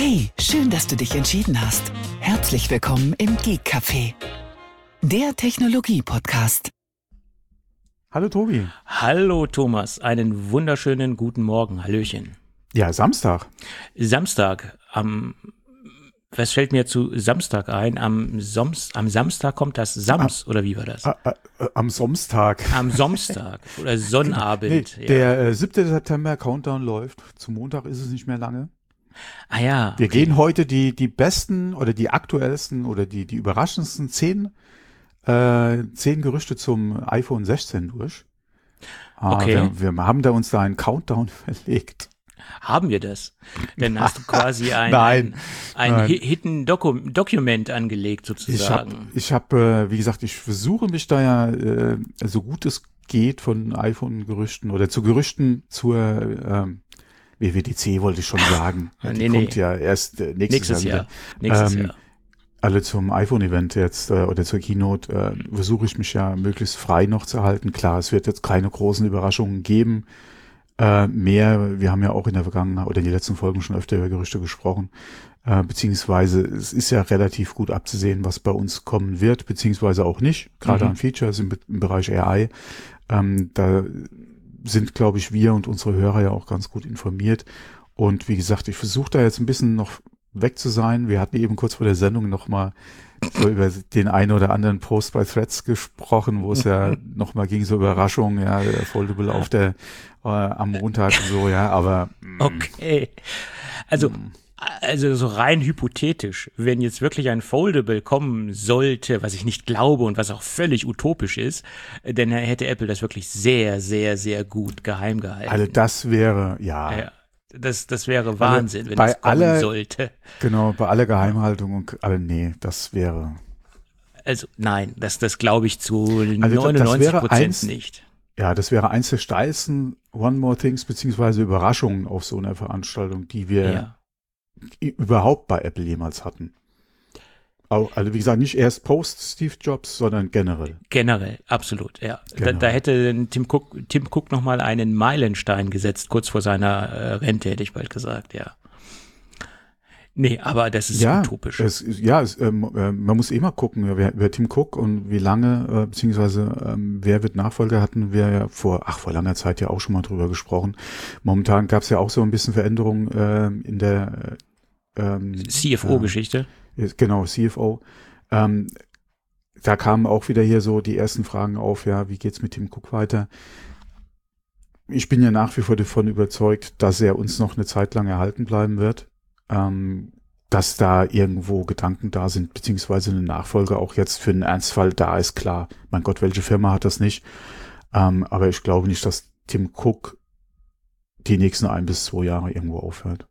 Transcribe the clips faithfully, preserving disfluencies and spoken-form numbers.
Hey, schön, dass du dich entschieden hast. Herzlich willkommen im Geek Café, der Technologie-Podcast. Hallo Tobi. Hallo Thomas, einen wunderschönen guten Morgen. Hallöchen. Ja, Samstag. Samstag, am, was fällt mir zu Samstag ein? Am, Soms, am Samstag kommt das Sams, ah, oder wie war das? Ah, ah, am Samstag. Am Samstag oder Sonnabend. Nee, der ja. äh, siebten September, Countdown läuft. Zum Montag ist es nicht mehr lange. Ah ja. Wir okay. gehen heute die, die besten oder die aktuellsten oder die, die überraschendsten zehn, äh, zehn Gerüchte zum iPhone sechzehn durch. Ah, okay. Wir, wir haben da uns da einen Countdown verlegt. Haben wir das? Dann hast du quasi ein, nein, ein, ein nein. Hidden Doku- Document angelegt sozusagen. Ich habe, ich hab, äh, wie gesagt, ich versuche mich da ja äh, so gut es geht von iPhone-Gerüchten oder zu Gerüchten zur ähm, W W D C wollte ich schon sagen. Ja, die nee, kommt nee. ja erst äh, nächstes, nächstes Jahr. Jahr. Nächstes ähm, Jahr. Alle zum iPhone-Event jetzt äh, oder zur Keynote äh, versuche ich mich ja möglichst frei noch zu halten. Klar, es wird jetzt keine großen Überraschungen geben. Äh, mehr, wir haben ja auch in der Vergangenheit oder in den letzten Folgen schon öfter über Gerüchte gesprochen, äh, beziehungsweise es ist ja relativ gut abzusehen, was bei uns kommen wird, beziehungsweise auch nicht, gerade mhm. an Features im, im Bereich A I. Ähm, da sind, glaube ich, wir und unsere Hörer ja auch ganz gut informiert. Und wie gesagt, ich versuche da jetzt ein bisschen noch weg zu sein. Wir hatten eben kurz vor der Sendung noch mal so über den einen oder anderen Post bei Threads gesprochen, wo es ja noch mal ging, so Überraschungen, ja, Foldable auf der äh, am Montag und so, ja, aber mh. Okay. Also mh. Also so rein hypothetisch, wenn jetzt wirklich ein Foldable kommen sollte, was ich nicht glaube und was auch völlig utopisch ist, dann hätte Apple das wirklich sehr, sehr, sehr gut geheim gehalten. Also das wäre, ja. ja das, das wäre Wahnsinn, also wenn bei das kommen aller, sollte. Genau, bei aller Geheimhaltung und alle, nee, das wäre. Also nein, das, das glaube ich zu also neunundneunzig Prozent nicht. Ja, das wäre eins der steilsten One More Things beziehungsweise Überraschungen auf so einer Veranstaltung, die wir ja. überhaupt bei Apple jemals hatten. Also wie gesagt, nicht erst post Steve Jobs, sondern generell. Generell, absolut, ja. Generell. Da, da hätte Tim Cook, Tim Cook nochmal einen Meilenstein gesetzt, kurz vor seiner äh, Rente, hätte ich bald gesagt, ja. Nee, aber das ist ja, utopisch. Es, ja, es, ähm, man muss eh mal gucken, wer, wer Tim Cook und wie lange, äh, beziehungsweise ähm, wer wird Nachfolger, hatten wir ja vor, ach, vor langer Zeit ja auch schon mal drüber gesprochen. Momentan gab es ja auch so ein bisschen Veränderungen äh, in der ähm, C F O-Geschichte. Äh, genau, C F O. Ähm, da kamen auch wieder hier so die ersten Fragen auf, ja, wie geht's mit Tim Cook weiter? Ich bin ja nach wie vor davon überzeugt, dass er uns noch eine Zeit lang erhalten bleiben wird. Ähm, dass da irgendwo Gedanken da sind, beziehungsweise eine Nachfolge auch jetzt für einen Ernstfall da ist, klar. Mein Gott, welche Firma hat das nicht? Ähm, aber ich glaube nicht, dass Tim Cook die nächsten ein bis zwei Jahre irgendwo aufhört.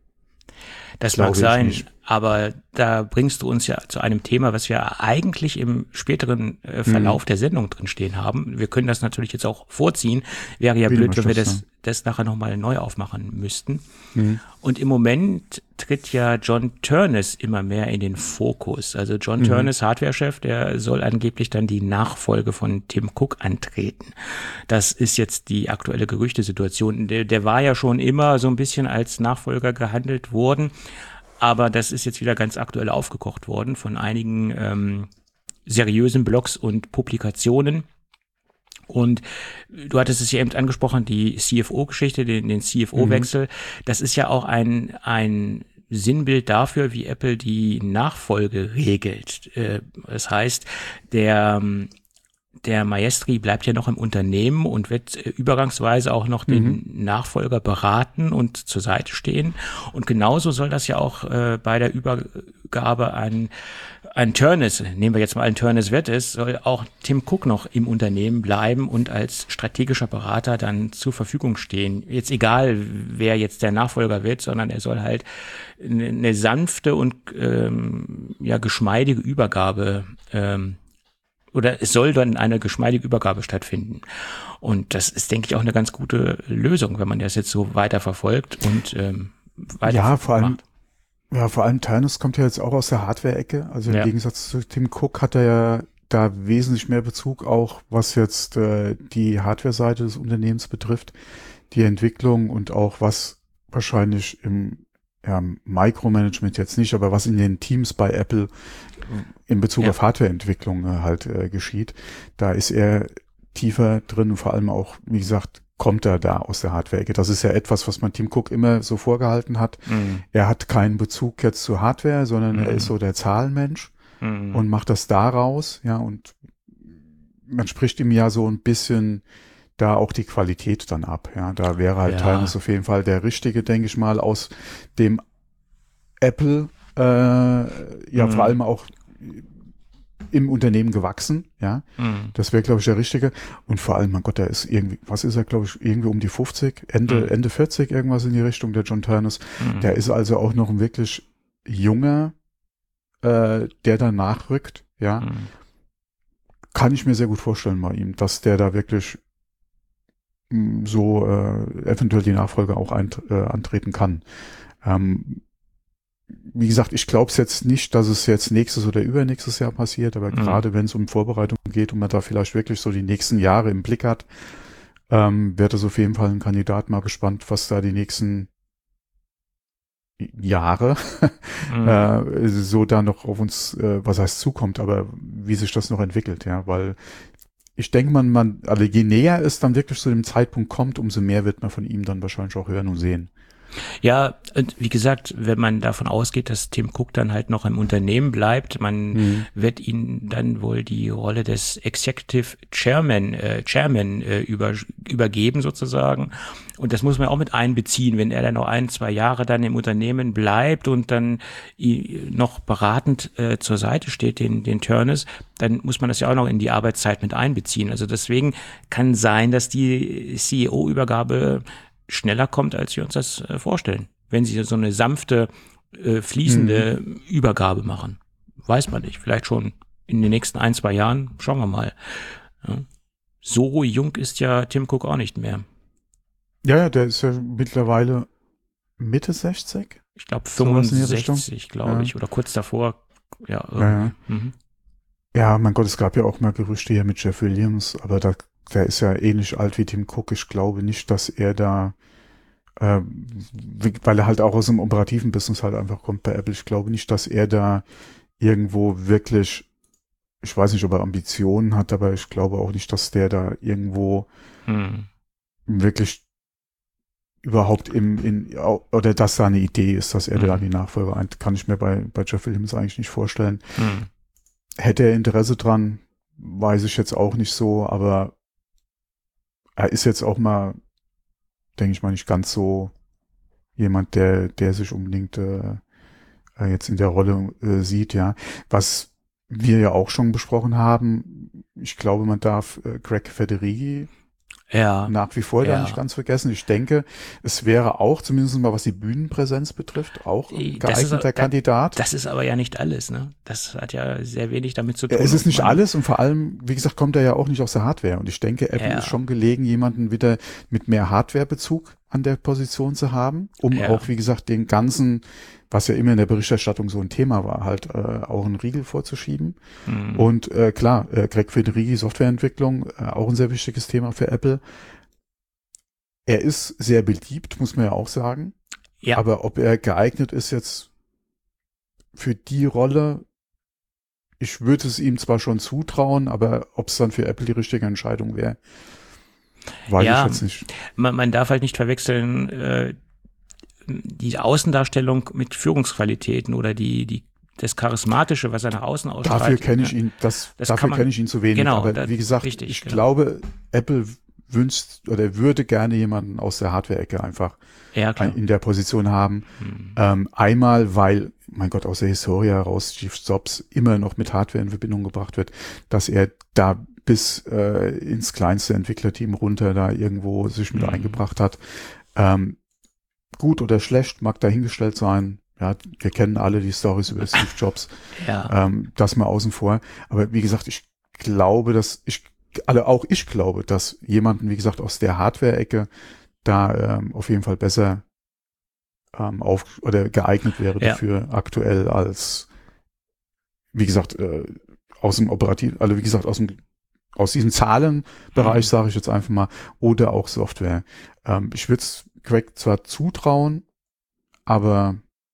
Das mag sein, aber da bringst du uns ja zu einem Thema, was wir eigentlich im späteren äh, Verlauf mhm. der Sendung drin stehen haben. Wir können das natürlich jetzt auch vorziehen. Wäre ja Wie blöd, wenn wir das, das nachher nochmal neu aufmachen müssten. Mhm. Und im Moment tritt ja John Ternus immer mehr in den Fokus. Also John mhm. Ternus, Hardware-Chef, der soll angeblich dann die Nachfolge von Tim Cook antreten. Das ist jetzt die aktuelle Gerüchtesituation. Der, der war ja schon immer so ein bisschen als Nachfolger gehandelt worden. Aber das ist jetzt wieder ganz aktuell aufgekocht worden von einigen ähm, seriösen Blogs und Publikationen. Und du hattest es ja eben angesprochen, die C F O-Geschichte, den, den C F O-Wechsel. Mhm. Das ist ja auch ein, ein Sinnbild dafür, wie Apple die Nachfolge regelt. Äh, das heißt, der Der Maestri bleibt ja noch im Unternehmen und wird äh, übergangsweise auch noch den mhm. Nachfolger beraten und zur Seite stehen. Und genauso soll das ja auch äh, bei der Übergabe an, an Ternus, nehmen wir jetzt mal an Ternus wird es, soll auch Tim Cook noch im Unternehmen bleiben und als strategischer Berater dann zur Verfügung stehen. Jetzt egal, wer jetzt der Nachfolger wird, sondern er soll halt eine, eine sanfte und ähm, ja geschmeidige Übergabe ähm, oder es soll dann eine geschmeidige Übergabe stattfinden. Und das ist, denke ich, auch eine ganz gute Lösung, wenn man das jetzt so weiter verfolgt und ähm, weiter ja, vor allem, macht. Ja, vor allem Ternus kommt ja jetzt auch aus der Hardware-Ecke. Also im ja. Gegensatz zu Tim Cook hat er ja da wesentlich mehr Bezug, auch was jetzt äh, die Hardware-Seite des Unternehmens betrifft, die Entwicklung und auch was wahrscheinlich im ja, Micromanagement jetzt nicht, aber was in den Teams bei Apple in Bezug ja. auf Hardwareentwicklung äh, halt äh, geschieht, da ist er tiefer drin und vor allem auch, wie gesagt, kommt er da aus der Hardware-Ecke. Das ist ja etwas, was man Tim Cook immer so vorgehalten hat. Mhm. Er hat keinen Bezug jetzt zu Hardware, sondern mhm. er ist so der Zahlenmensch mhm. und macht das daraus, ja, und man spricht ihm ja so ein bisschen da auch die Qualität dann ab, ja. Da wäre halt ja. Tyrus auf jeden Fall der Richtige, denke ich mal, aus dem Apple, äh, ja, mhm. vor allem auch im Unternehmen gewachsen, ja. Mhm. Das wäre, glaube ich, der Richtige. Und vor allem, mein Gott, der ist irgendwie, was ist er, glaube ich, irgendwie um die fünfzig, Ende, mhm. Ende vierzig, irgendwas in die Richtung, der John Ternus. Mhm. Der ist also auch noch ein wirklich junger, äh, der da nachrückt, ja. Mhm. Kann ich mir sehr gut vorstellen bei ihm, dass der da wirklich mh, so äh, eventuell die Nachfolge auch ein, äh, antreten kann. Ähm, Wie gesagt, ich glaube es jetzt nicht, dass es jetzt nächstes oder übernächstes Jahr passiert, aber mhm. gerade wenn es um Vorbereitung geht und man da vielleicht wirklich so die nächsten Jahre im Blick hat, ähm, wird das auf jeden Fall ein Kandidat. Mal gespannt, was da die nächsten Jahre mhm. äh, so da noch auf uns, äh, was heißt zukommt, aber wie sich das noch entwickelt, ja, weil ich denke, man, man, also je näher es dann wirklich zu dem Zeitpunkt kommt, umso mehr wird man von ihm dann wahrscheinlich auch hören und sehen. Ja, und wie gesagt, wenn man davon ausgeht, dass Tim Cook dann halt noch im Unternehmen bleibt, man mhm. wird ihn dann wohl die Rolle des Executive Chairman, äh, Chairman äh, über, übergeben sozusagen. Und das muss man auch mit einbeziehen, wenn er dann noch ein, zwei Jahre dann im Unternehmen bleibt und dann noch beratend äh, zur Seite steht, den, den Ternus, dann muss man das ja auch noch in die Arbeitszeit mit einbeziehen. Also deswegen kann sein, dass die C E O-Übergabe schneller kommt, als wir uns das äh, vorstellen. Wenn sie so eine sanfte, äh, fließende mhm. Übergabe machen. Weiß man nicht. Vielleicht schon in den nächsten ein, zwei Jahren. Schauen wir mal. Ja. So jung ist ja Tim Cook auch nicht mehr. Ja, ja, der ist ja mittlerweile Mitte sechzig? Ich glaube fünfundsechzig, glaube ich. Ja. Oder kurz davor. Ja, ja, ja. Mhm. Ja, mein Gott, es gab ja auch mal Gerüchte hier mit Jeff Williams, aber da der ist ja ähnlich alt wie Tim Cook. Ich glaube nicht, dass er da, äh, weil er halt auch aus dem operativen Business halt einfach kommt bei Apple. Ich glaube nicht, dass er da irgendwo wirklich, ich weiß nicht, ob er Ambitionen hat, aber ich glaube auch nicht, dass der da irgendwo hm. wirklich überhaupt im, in, oder dass da eine Idee ist, dass er hm. da die Nachfolger ein, kann ich mir bei, bei Jeff Williams eigentlich nicht vorstellen. Hm. Hätte er Interesse dran, weiß ich jetzt auch nicht so, aber er ist jetzt auch mal, denke ich mal, nicht ganz so jemand, der, der sich unbedingt äh, jetzt in der Rolle äh, sieht, ja. Was wir ja auch schon besprochen haben, ich glaube, man darf äh, Greg Federighi ja. nach wie vor ja. da nicht ganz vergessen. Ich denke, es wäre auch, zumindest mal was die Bühnenpräsenz betrifft, auch ein geeigneter das ist, Kandidat. Das ist aber ja nicht alles, ne? Das hat ja sehr wenig damit zu tun. Ja, es ist nicht alles und vor allem, wie gesagt, kommt er ja auch nicht aus der Hardware. Und ich denke, Apple ja. ist schon gelegen, jemanden wieder mit mehr Hardwarebezug an der Position zu haben, um ja. auch, wie gesagt, den ganzen, was ja immer in der Berichterstattung so ein Thema war, halt äh, auch einen Riegel vorzuschieben. Mhm. Und äh, klar, äh, Greg Federighi, Softwareentwicklung, äh, auch ein sehr wichtiges Thema für Apple. Er ist sehr beliebt, muss man ja auch sagen. Ja. Aber ob er geeignet ist jetzt für die Rolle, ich würde es ihm zwar schon zutrauen, aber ob es dann für Apple die richtige Entscheidung wäre, weiß ja, ich jetzt nicht. Man, man darf halt nicht verwechseln, äh, die Außendarstellung mit Führungsqualitäten oder die, die, das Charismatische, was er nach außen ausstrahlt. Dafür kenne ich ihn, das, das dafür kenne ich ihn zu wenig. Genau, aber das, wie gesagt, richtig, ich genau. glaube, Apple wünscht oder würde gerne jemanden aus der Hardware-Ecke einfach ja, in der Position haben. Hm. Ähm, einmal, weil, mein Gott, aus der Historie heraus Steve Jobs immer noch mit Hardware in Verbindung gebracht wird, dass er da bis äh, ins kleinste Entwicklerteam runter da irgendwo sich mit hm. eingebracht hat. Ähm, gut oder schlecht, mag dahingestellt sein. Ja, wir kennen alle die Storys über Steve Jobs. Ja. Ähm, das mal außen vor. Aber wie gesagt, ich glaube, dass ich, also auch ich glaube, dass jemanden, wie gesagt, aus der Hardware-Ecke da ähm, auf jeden Fall besser ähm, auf oder geeignet wäre ja. dafür aktuell als, wie gesagt, äh, aus dem Operativ, also wie gesagt, aus dem aus diesem Zahlenbereich, mhm. sage ich jetzt einfach mal, oder auch Software. Ähm, ich würde es Greg zwar zutrauen, aber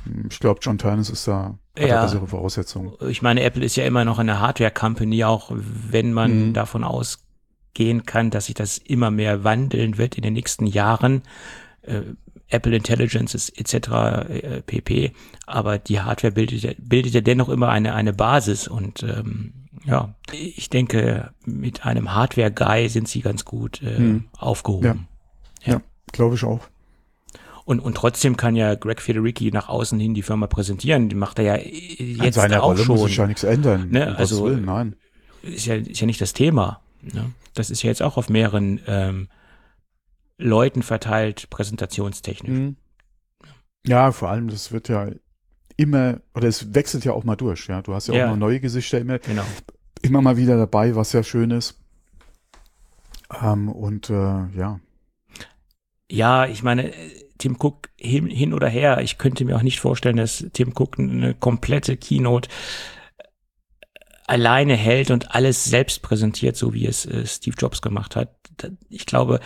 Ich glaube, John Ternus ist da hat ja, bessere Voraussetzungen. Ich meine, Apple ist ja immer noch eine Hardware-Company, auch wenn man mhm. davon ausgehen kann, dass sich das immer mehr wandeln wird in den nächsten Jahren. Äh, Apple Intelligence ist et cetera äh, pp. Aber die Hardware bildet, bildet ja dennoch immer eine, eine Basis und ähm, ja, ich denke, mit einem Hardware-Guy sind sie ganz gut äh, hm. aufgehoben. Ja, ja. ja glaube ich auch. Und, und trotzdem kann ja Greg Federici nach außen hin die Firma präsentieren. Die macht er ja jetzt An seiner auch Rolle schon. Muss sich ja nichts ändern. Ne? Also Willen, nein. Ist ja, ist ja nicht das Thema. Ne? Das ist ja jetzt auch auf mehreren ähm, Leuten verteilt, präsentationstechnisch. Mhm. Ja, vor allem, das wird ja immer, oder es wechselt ja auch mal durch, ja. Du hast ja, ja. auch mal neue Gesichter immer, genau. immer mal wieder dabei, was ja schön ist. Ähm, und äh, ja. Ja, ich meine, Tim Cook hin, hin oder her, ich könnte mir auch nicht vorstellen, dass Tim Cook eine komplette Keynote alleine hält und alles selbst präsentiert, so wie es äh, Steve Jobs gemacht hat. Ich glaube,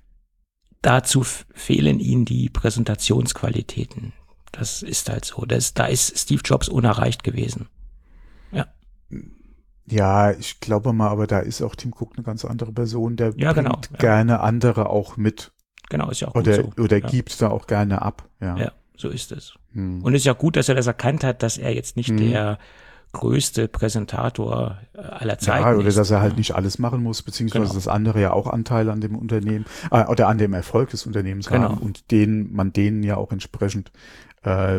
dazu fehlen ihnen die Präsentationsqualitäten. Das ist halt so. Das, da ist Steve Jobs unerreicht gewesen. Ja. Ja, ich glaube mal, aber da ist auch Tim Cook eine ganz andere Person. Der ja, bringt genau, ja. gerne andere auch mit. Genau, ist ja auch gut oder, so. Oder ja. gibt da auch gerne ab. Ja, ja so ist es. Hm. Und es ist ja gut, dass er das erkannt hat, dass er jetzt nicht hm. der größte Präsentator aller Zeiten ja, oder ist. dass er halt nicht alles machen muss, beziehungsweise genau. dass andere ja auch Anteile an dem Unternehmen äh, oder an dem Erfolg des Unternehmens genau. haben und den man denen ja auch entsprechend äh,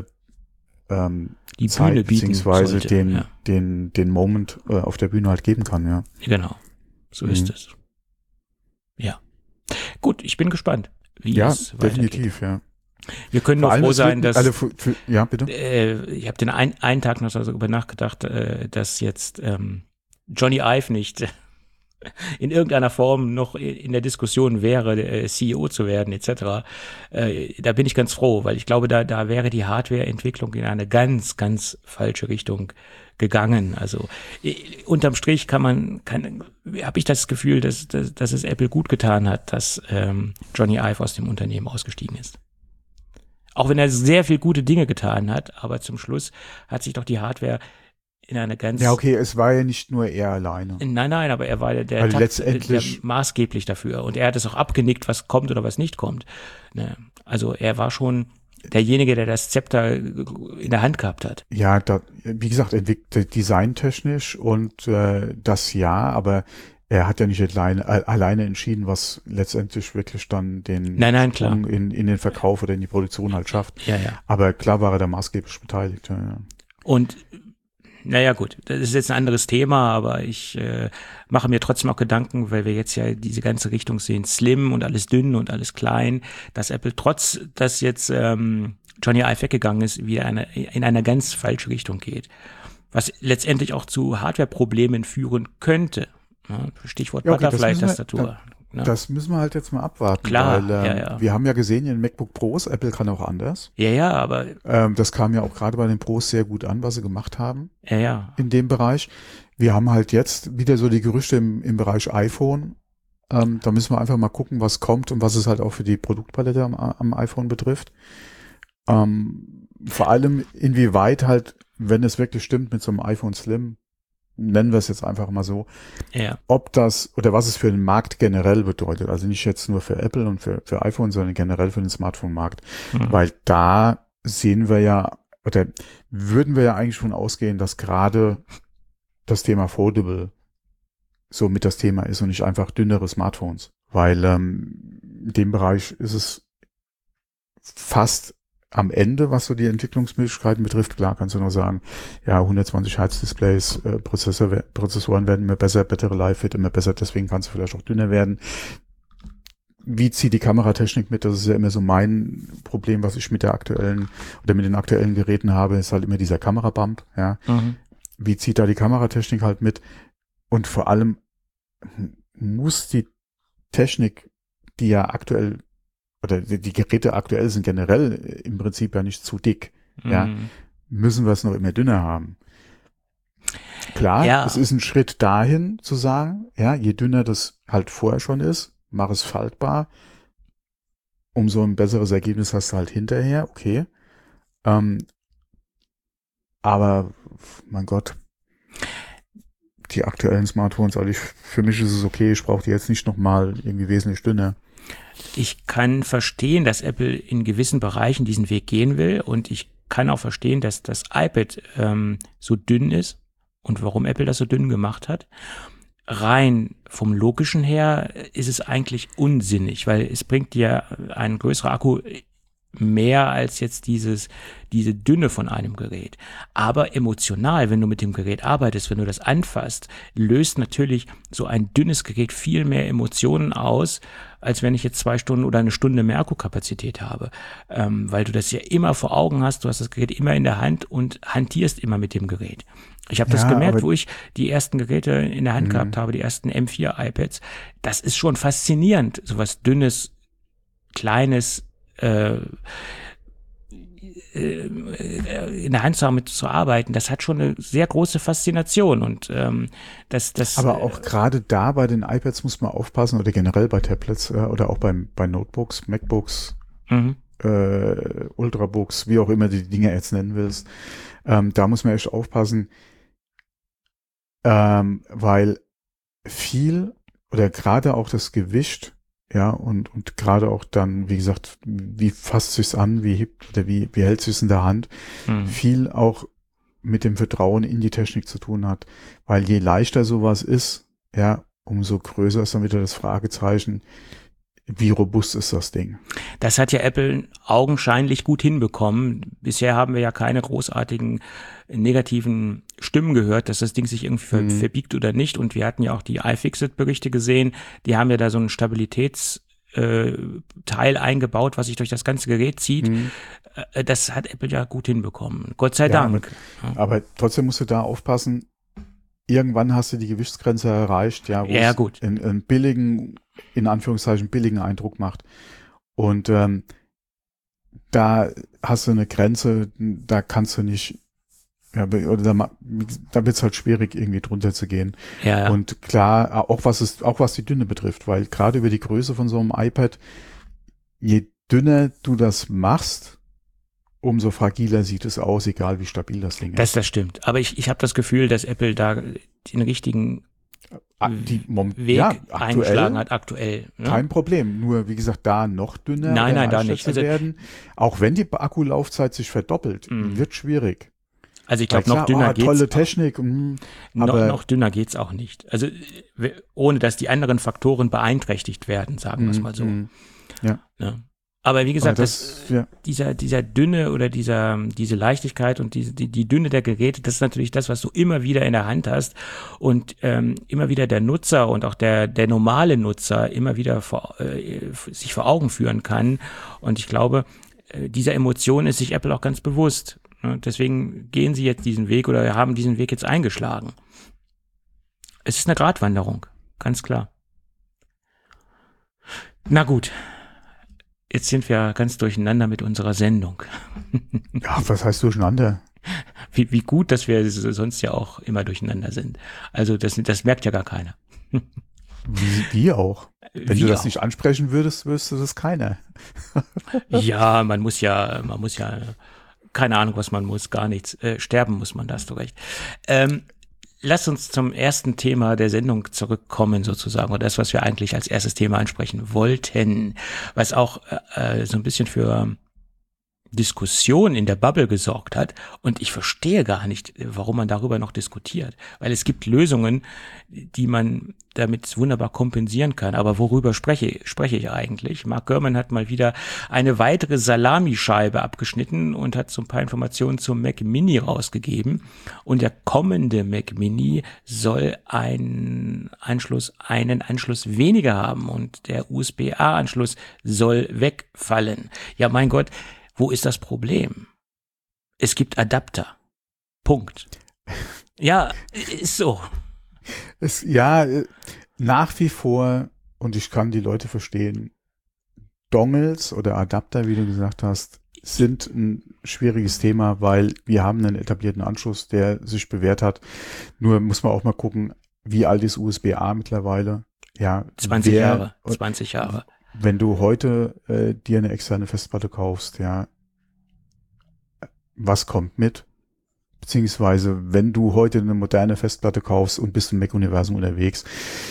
ähm, die Zeit, Bühne bieten beziehungsweise sollte, den ja. den den Moment äh, auf der Bühne halt geben kann, ja. Genau, so mhm. ist es. Ja, gut, ich bin gespannt, wie ja, es weitergeht. Definitiv, ja. Wir können nur froh sein, dass alle für, für, ja bitte. Äh, ich habe den ein, einen Tag noch darüber nachgedacht, äh, dass jetzt ähm, Johnny Ive nicht in irgendeiner Form noch in der Diskussion wäre, äh, C E O zu werden et cetera. Äh, da bin ich ganz froh, weil ich glaube, da da wäre die Hardwareentwicklung in eine ganz ganz falsche Richtung gegangen. Also äh, unterm Strich kann man kann habe ich das Gefühl, dass, dass dass es Apple gut getan hat, dass ähm, Johnny Ive aus dem Unternehmen ausgestiegen ist. Auch wenn er sehr viel gute Dinge getan hat, aber zum Schluss hat sich doch die Hardware in eine ganz... Ja, okay, es war ja nicht nur er alleine. Nein, nein, aber er war der, der, also Takt, letztendlich der maßgeblich dafür. Und er hat es auch abgenickt, was kommt oder was nicht kommt. Also er war schon derjenige, der das Zepter in der Hand gehabt hat. Ja, da, wie gesagt, entwickelt designtechnisch und äh, das ja, aber er hat ja nicht alleine, alleine entschieden, was letztendlich wirklich dann den nein, nein, klar. In, in den Verkauf oder in die Produktion halt schafft. Ja, ja. Aber klar war er da maßgeblich beteiligt. Ja, ja. Und naja gut, das ist jetzt ein anderes Thema, aber ich äh, mache mir trotzdem auch Gedanken, weil wir jetzt ja diese ganze Richtung sehen, slim und alles dünn und alles klein, dass Apple trotz, dass jetzt ähm, Johnny Ive weggegangen ist, wieder eine, in eine ganz falsche Richtung geht. Was letztendlich auch zu Hardware-Problemen führen könnte. Stichwort ja, okay, Butterfly-Tastatur. Da, das müssen wir halt jetzt mal abwarten. Klar, weil, ähm, ja, ja. wir haben ja gesehen, in MacBook Pros, Apple kann auch anders. Ja, ja, aber... Ähm, das kam ja auch gerade bei den Pros sehr gut an, was sie gemacht haben. Ja, ja. In dem Bereich. Wir haben halt jetzt wieder so die Gerüchte im, im Bereich iPhone. Ähm, da müssen wir einfach mal gucken, was kommt und was es halt auch für die Produktpalette am, am iPhone betrifft. Ähm, vor allem, inwieweit halt, wenn es wirklich stimmt mit so einem iPhone Slim, nennen wir es jetzt einfach mal so, ja. ob das oder was es für den Markt generell bedeutet, also nicht jetzt nur für Apple und für, für iPhone, sondern generell für den Smartphone-Markt, mhm. weil da sehen wir ja, oder würden wir ja eigentlich schon ausgehen, dass gerade das Thema Foldable so mit das Thema ist und nicht einfach dünnere Smartphones, weil ähm, in dem Bereich ist es fast am Ende, was so die Entwicklungsmöglichkeiten betrifft. Klar kannst du nur sagen, ja, hundertzwanzig Hertz Displays, äh, Prozessor, Prozessoren werden immer besser, Battery Life wird immer besser, deswegen kannst du vielleicht auch dünner werden. Wie zieht die Kameratechnik mit? Das ist ja immer so mein Problem, was ich mit der aktuellen oder mit den aktuellen Geräten habe, ist halt immer dieser Kamerabump, ja. Mhm. Wie zieht da die Kameratechnik halt mit? Und vor allem muss die Technik, die ja aktuell oder die Geräte aktuell sind generell im Prinzip ja nicht zu dick, mhm. ja, müssen wir es noch immer dünner haben. Klar, ja. Es ist ein Schritt dahin zu sagen, ja, je dünner das halt vorher schon ist, mach es faltbar, umso ein besseres Ergebnis hast du halt hinterher, okay. Ähm, aber mein Gott, die aktuellen Smartphones, also ich, für mich ist es okay, ich brauche die jetzt nicht nochmal irgendwie wesentlich dünner. Ich kann verstehen, dass Apple in gewissen Bereichen diesen Weg gehen will und ich kann auch verstehen, dass das iPad ähm, so dünn ist und warum Apple das so dünn gemacht hat. Rein vom Logischen her ist es eigentlich unsinnig, weil es bringt dir ein größerer Akku mehr als jetzt dieses, diese Dünne von einem Gerät. Aber emotional, wenn du mit dem Gerät arbeitest, wenn du das anfasst, löst natürlich so ein dünnes Gerät viel mehr Emotionen aus, als wenn ich jetzt zwei Stunden oder eine Stunde mehr Akkukapazität habe. Ähm, weil du das ja immer vor Augen hast, du hast das Gerät immer in der Hand und hantierst immer mit dem Gerät. Ich habe das Ja, gemerkt, wo ich die ersten Geräte in der Hand Mhm. gehabt habe, die ersten M vier iPads. Das ist schon faszinierend, sowas Dünnes, Kleines, äh, in der Hand zu haben, mit zu arbeiten, das hat schon eine sehr große Faszination und ähm, das, das. Aber auch gerade da bei den iPads muss man aufpassen oder generell bei Tablets äh, oder auch beim, bei Notebooks, MacBooks, Mhm. äh, Ultrabooks, wie auch immer du die Dinge jetzt nennen willst, ähm, da muss man echt aufpassen, ähm, weil viel oder gerade auch das Gewicht, ja, und, und gerade auch dann, wie gesagt, wie fasst sich's an, wie hebt oder wie, wie hält sich's in der Hand, Mhm. viel auch mit dem Vertrauen in die Technik zu tun hat, weil je leichter sowas ist, ja, umso größer ist dann wieder das Fragezeichen, wie robust ist das Ding? Das hat ja Apple augenscheinlich gut hinbekommen. Bisher haben wir ja keine großartigen negativen Stimmen gehört, dass das Ding sich irgendwie ver- Mhm. verbiegt oder nicht. Und wir hatten ja auch die iFixit-Berichte gesehen. Die haben ja da so einen Stabilitätsteil eingebaut, was sich durch das ganze Gerät zieht. Mhm. Äh, Das hat Apple ja gut hinbekommen. Gott sei Ja, Dank. Aber trotzdem musst du da aufpassen, irgendwann hast du die Gewichtsgrenze erreicht, ja, wo Ja, es gut. einen, einen billigen, in Anführungszeichen billigen Eindruck macht. Und ähm, da hast du eine Grenze, da kannst du nicht, ja, oder da, ma- da wird es halt schwierig, irgendwie drunter zu gehen. Ja, ja. Und klar, auch was es, auch was die Dünne betrifft, weil gerade über die Größe von so einem iPad, je dünner du das machst, umso fragiler sieht es aus, egal wie stabil das Ding Das, ist. das stimmt. Aber ich, ich habe das Gefühl, dass Apple da den richtigen Ah, die, Mom- Weg ja, eingeschlagen aktuell hat aktuell. Ne? kein Problem. Nur, wie gesagt, da noch dünner Nein, oder nein, da leichter nicht. zu Also- werden, auch wenn die Akkulaufzeit sich verdoppelt, Mhm. wird schwierig. Also ich Weil glaube, noch klar, dünner oh, geht's. tolle Technik, mh, noch, aber noch dünner geht's auch nicht. Also äh, ohne, dass die anderen Faktoren beeinträchtigt werden, sagen wir es mh, mal so. mh. Ne? Aber wie gesagt, Aber das, das, ja, dieser, dieser Dünne oder dieser, diese Leichtigkeit und diese, die, die Dünne der Geräte, das ist natürlich das, was du immer wieder in der Hand hast und ähm, immer wieder der Nutzer und auch der, der normale Nutzer immer wieder vor, äh, sich vor Augen führen kann. Und ich glaube, äh, dieser Emotion ist sich Apple auch ganz bewusst. Ne? Deswegen gehen sie jetzt diesen Weg oder haben diesen Weg jetzt eingeschlagen. Es ist eine Gratwanderung, ganz klar. Na gut. Jetzt sind wir ganz durcheinander mit unserer Sendung. ja, was heißt durcheinander? Wie, wie gut, dass wir sonst ja auch immer durcheinander sind. Also das, das merkt ja gar keiner. Wie, wie auch. Wenn Wie du das auch. nicht ansprechen würdest, wüsste das keiner. Ja, man muss ja, man muss ja, keine Ahnung, was man muss, gar nichts. Äh, sterben muss man, da hast du recht. Ähm, Lass uns zum ersten Thema der Sendung zurückkommen, sozusagen, oder das, was wir eigentlich als erstes Thema ansprechen wollten, was auch äh, so ein bisschen für Diskussion in der Bubble gesorgt hat. Und ich verstehe gar nicht, warum man darüber noch diskutiert. Weil es gibt Lösungen, die man damit wunderbar kompensieren kann. Aber worüber spreche, spreche ich eigentlich? Mark Gurman hat mal wieder eine weitere Salamischeibe abgeschnitten und hat so ein paar Informationen zum Mac Mini rausgegeben. Und der kommende Mac Mini soll einen Anschluss, einen Anschluss weniger haben. Und der U S B A-Anschluss soll wegfallen. Ja, mein Gott. Wo ist das Problem? Es gibt Adapter. Punkt. Ja, ist so. Es, ja, äh, nach wie vor, und ich kann die Leute verstehen, Dongles oder Adapter, wie du gesagt hast, sind ein schwieriges Thema, weil wir haben einen etablierten Anschluss, der sich bewährt hat. Nur muss man auch mal gucken, wie alt ist U S B A mittlerweile? Ja, zwanzig wer, Jahre. zwanzig Jahre. Wenn du heute äh, dir eine externe Festplatte kaufst, ja, was kommt mit? beziehungsweise wenn du heute eine moderne Festplatte kaufst und bist im Mac-Universum unterwegs,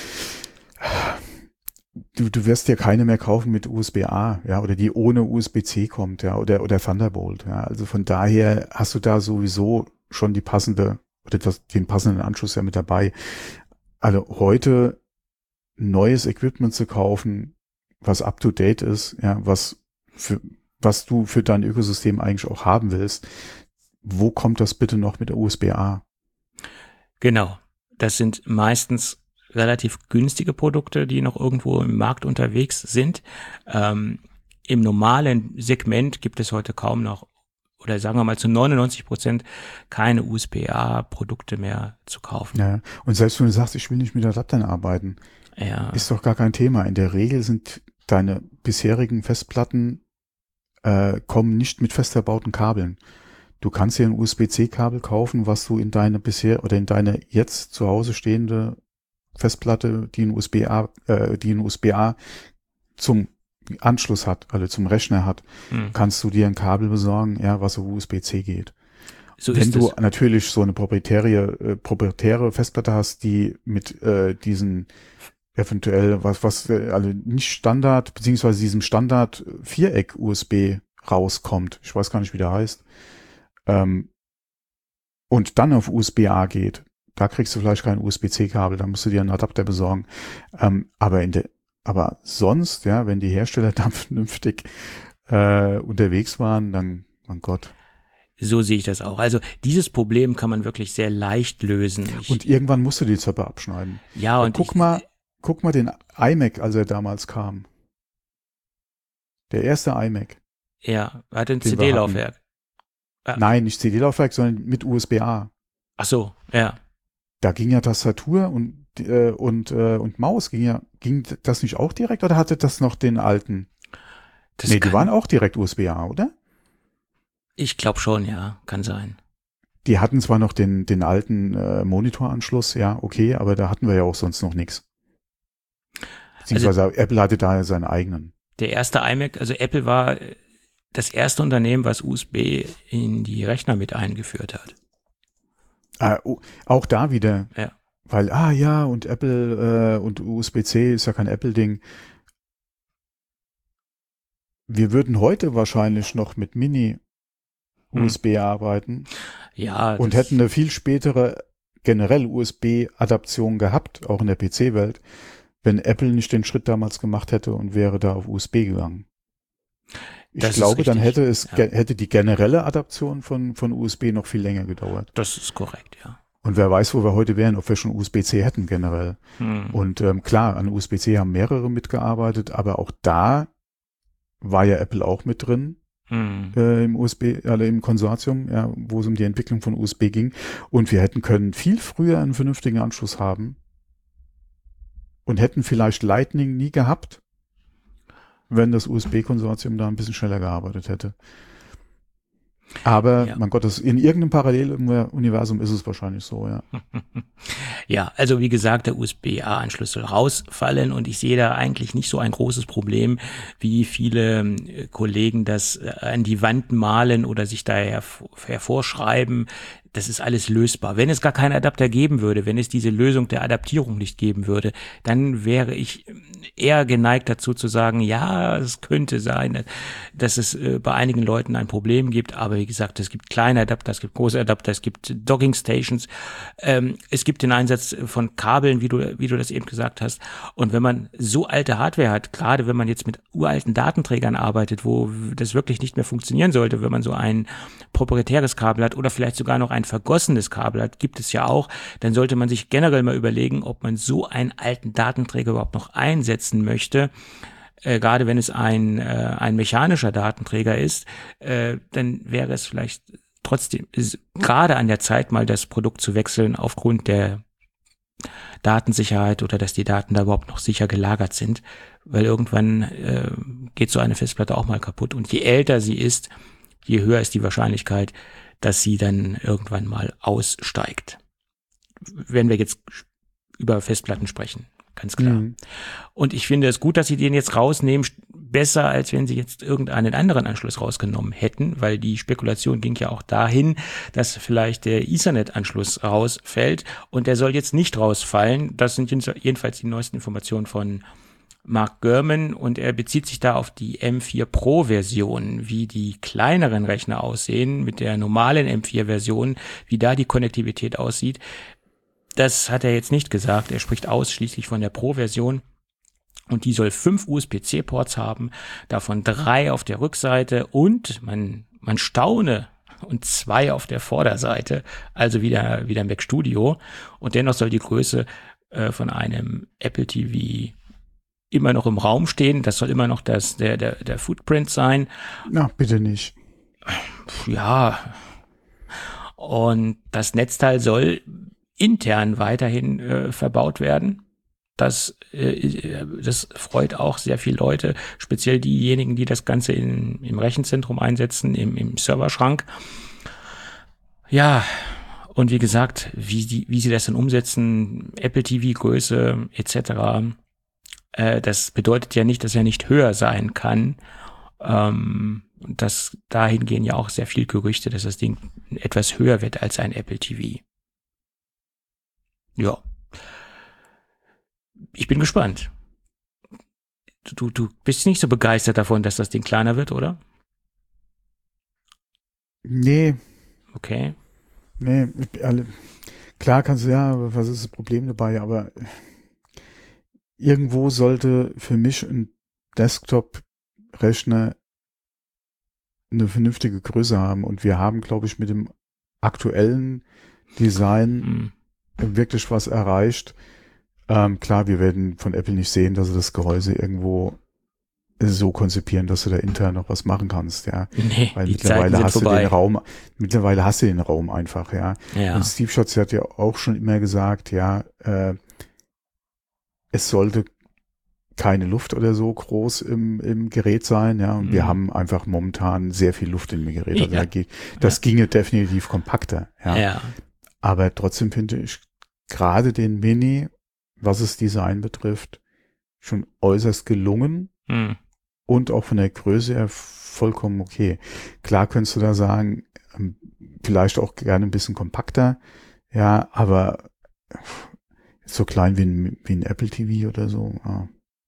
du, du wirst dir keine mehr kaufen mit U S B A, ja, oder die ohne U S B C kommt, ja, oder, oder Thunderbolt, ja. Also von daher hast du da sowieso schon die passende, oder das, den passenden Anschluss ja mit dabei. Also heute neues Equipment zu kaufen, was up to date ist, ja, was für, was du für dein Ökosystem eigentlich auch haben willst, wo kommt das bitte noch mit der U S B A? Genau. Das sind meistens relativ günstige Produkte, die noch irgendwo im Markt unterwegs sind. Ähm, im normalen Segment gibt es heute kaum noch, oder sagen wir mal zu neunundneunzig Prozent keine U S B A-Produkte mehr zu kaufen. Ja, und selbst wenn du sagst, ich will nicht mit Adaptern arbeiten, ja. ist doch gar kein Thema. In der Regel sind deine bisherigen Festplatten äh, kommen nicht mit fest verbauten Kabeln. Du kannst dir ein U S B C-Kabel kaufen, was du in deine bisher oder in deine jetzt zu Hause stehende Festplatte, die ein U S B A, äh, die ein U S B A zum Anschluss hat, also zum Rechner hat, hm. kannst du dir ein Kabel besorgen, ja, was auf U S B C geht. So Wenn du es. natürlich so eine proprietäre, äh, proprietäre Festplatte hast, die mit äh, diesen eventuell was, was also nicht Standard, beziehungsweise diesem Standard Viereck U S B rauskommt, ich weiß gar nicht, wie der heißt, ähm, und dann auf U S B A geht, da kriegst du vielleicht kein U S B C-Kabel, da musst du dir einen Adapter besorgen. Ähm, aber in der, aber sonst, ja, wenn die Hersteller dann vernünftig äh, unterwegs waren, dann, mein Gott. So sehe ich das auch. Also dieses Problem kann man wirklich sehr leicht lösen. Ich, und irgendwann musst du die Zöpfe abschneiden. Ja, und, und guck ich, mal, guck mal den iMac, als er damals kam. Der erste iMac. Ja, hatte ein C D-Laufwerk. Ja. Nein, nicht C D-Laufwerk, sondern mit U S B A. Ach so, ja. Da ging ja Tastatur und äh, und äh, und Maus ging ja ging das nicht auch direkt oder hatte das noch den alten? Das nee, die waren auch direkt U S B A, oder? Ich glaube schon, ja, kann sein. Die hatten zwar noch den den alten äh, Monitoranschluss, ja, okay, aber da hatten wir ja auch sonst noch nichts. Beziehungsweise also, Apple hatte da seinen eigenen. Der erste iMac, also Apple war das erste Unternehmen, was U S B in die Rechner mit eingeführt hat. Ah, auch da wieder, ja. weil, ah ja, und Apple äh, und U S B C ist ja kein Apple-Ding. Wir würden heute wahrscheinlich noch mit Mini-U S B hm. arbeiten. Ja. Und hätten eine viel spätere generell U S B-Adaption gehabt, auch in der P C-Welt, wenn Apple nicht den Schritt damals gemacht hätte und wäre da auf U S B gegangen. Ich das glaube, dann hätte es ja. hätte die generelle Adaption von von U S B noch viel länger gedauert. Das ist korrekt, ja. Und wer weiß, wo wir heute wären, ob wir schon U S B C hätten generell. Hm. Und ähm, klar, an U S B C haben mehrere mitgearbeitet, aber auch da war ja Apple auch mit drin hm. äh, im U S B, also im Konsortium, ja, wo es um die Entwicklung von U S B ging. Und wir hätten können viel früher einen vernünftigen Anschluss haben und hätten vielleicht Lightning nie gehabt, wenn das U S B-Konsortium da ein bisschen schneller gearbeitet hätte. Aber, ja. mein Gott, das, in irgendeinem Paralleluniversum ist es wahrscheinlich so, ja. Ja, also wie gesagt, der U S B A-Anschluss soll rausfallen und ich sehe da eigentlich nicht so ein großes Problem, wie viele Kollegen das an die Wand malen oder sich da herv- hervorschreiben. Das ist alles lösbar. Wenn es gar keinen Adapter geben würde, wenn es diese Lösung der Adaptierung nicht geben würde, dann wäre ich eher geneigt dazu zu sagen, ja, es könnte sein, dass es bei einigen Leuten ein Problem gibt. Aber wie gesagt, es gibt kleine Adapter, es gibt große Adapter, es gibt Docking Stations, ähm, es gibt den Einsatz von Kabeln, wie du, wie du das eben gesagt hast. Und wenn man so alte Hardware hat, gerade wenn man jetzt mit uralten Datenträgern arbeitet, wo das wirklich nicht mehr funktionieren sollte, wenn man so ein proprietäres Kabel hat oder vielleicht sogar noch ein vergossenes Kabel hat, gibt es ja auch, dann sollte man sich generell mal überlegen, ob man so einen alten Datenträger überhaupt noch einsetzen möchte. Äh, gerade wenn es ein, äh, ein mechanischer Datenträger ist, äh, dann wäre es vielleicht trotzdem ist gerade an der Zeit, mal das Produkt zu wechseln aufgrund der Datensicherheit oder dass die Daten da überhaupt noch sicher gelagert sind, weil irgendwann äh, geht so eine Festplatte auch mal kaputt und je älter sie ist, je höher ist die Wahrscheinlichkeit, dass sie dann irgendwann mal aussteigt. Wenn wir jetzt über Festplatten sprechen, ganz klar. Mhm. Und ich finde es gut, dass sie den jetzt rausnehmen, besser, als wenn sie jetzt irgendeinen anderen Anschluss rausgenommen hätten, weil die Spekulation ging ja auch dahin, dass vielleicht der Ethernet-Anschluss rausfällt und der soll jetzt nicht rausfallen. Das sind jedenfalls die neuesten Informationen von Mark Gurman und er bezieht sich da auf die M vier Pro-Version, wie die kleineren Rechner aussehen mit der normalen M vier Version, wie da die Konnektivität aussieht. Das hat er jetzt nicht gesagt. Er spricht ausschließlich von der Pro-Version. Und die soll fünf U S B C Ports haben, davon drei auf der Rückseite und man, man staune und zwei auf der Vorderseite, also wieder, wieder Mac Studio. Und dennoch soll die Größe äh, von einem Apple T V immer noch im Raum stehen. Das soll immer noch das, der, der, der Footprint sein. Na, bitte nicht. Ja. Und das Netzteil soll intern weiterhin äh, verbaut werden. Das, äh, das freut auch sehr viele Leute, speziell diejenigen, die das Ganze in, im Rechenzentrum einsetzen, im, im Serverschrank. Ja, und wie gesagt, wie, die, wie sie das dann umsetzen, Apple T V-Größe et cetera, äh, das bedeutet ja nicht, dass er nicht höher sein kann. Ähm, und das, dahin gehen ja auch sehr viel Gerüchte, dass das Ding etwas höher wird als ein Apple T V. Ja. Ich bin gespannt. Du, du bist nicht so begeistert davon, dass das Ding kleiner wird, oder? Nee. Okay. Nee, alle, klar kannst du, ja, was ist das Problem dabei, aber irgendwo sollte für mich ein Desktop-Rechner eine vernünftige Größe haben und wir haben, glaube ich, mit dem aktuellen Design hm. wirklich was erreicht. Ähm, klar, wir werden von Apple nicht sehen, dass sie das Gehäuse irgendwo so konzipieren, dass du da intern noch was machen kannst, ja. Nee, weil mittlerweile hast vorbei. du den Raum, mittlerweile hast du den Raum einfach, ja. ja. Und Steve Jobs hat ja auch schon immer gesagt, ja, äh, es sollte keine Luft oder so groß im, im Gerät sein, ja. Und mhm. wir haben einfach momentan sehr viel Luft in dem Gerät. Also ja. da geht, das ja. ginge definitiv kompakter, ja. ja. Aber trotzdem finde ich gerade den Mini, was das Design betrifft, schon äußerst gelungen hm. und auch von der Größe her vollkommen okay. Klar könntest du da sagen, vielleicht auch gerne ein bisschen kompakter, ja, aber so klein wie ein, wie ein Apple T V oder so. Ja,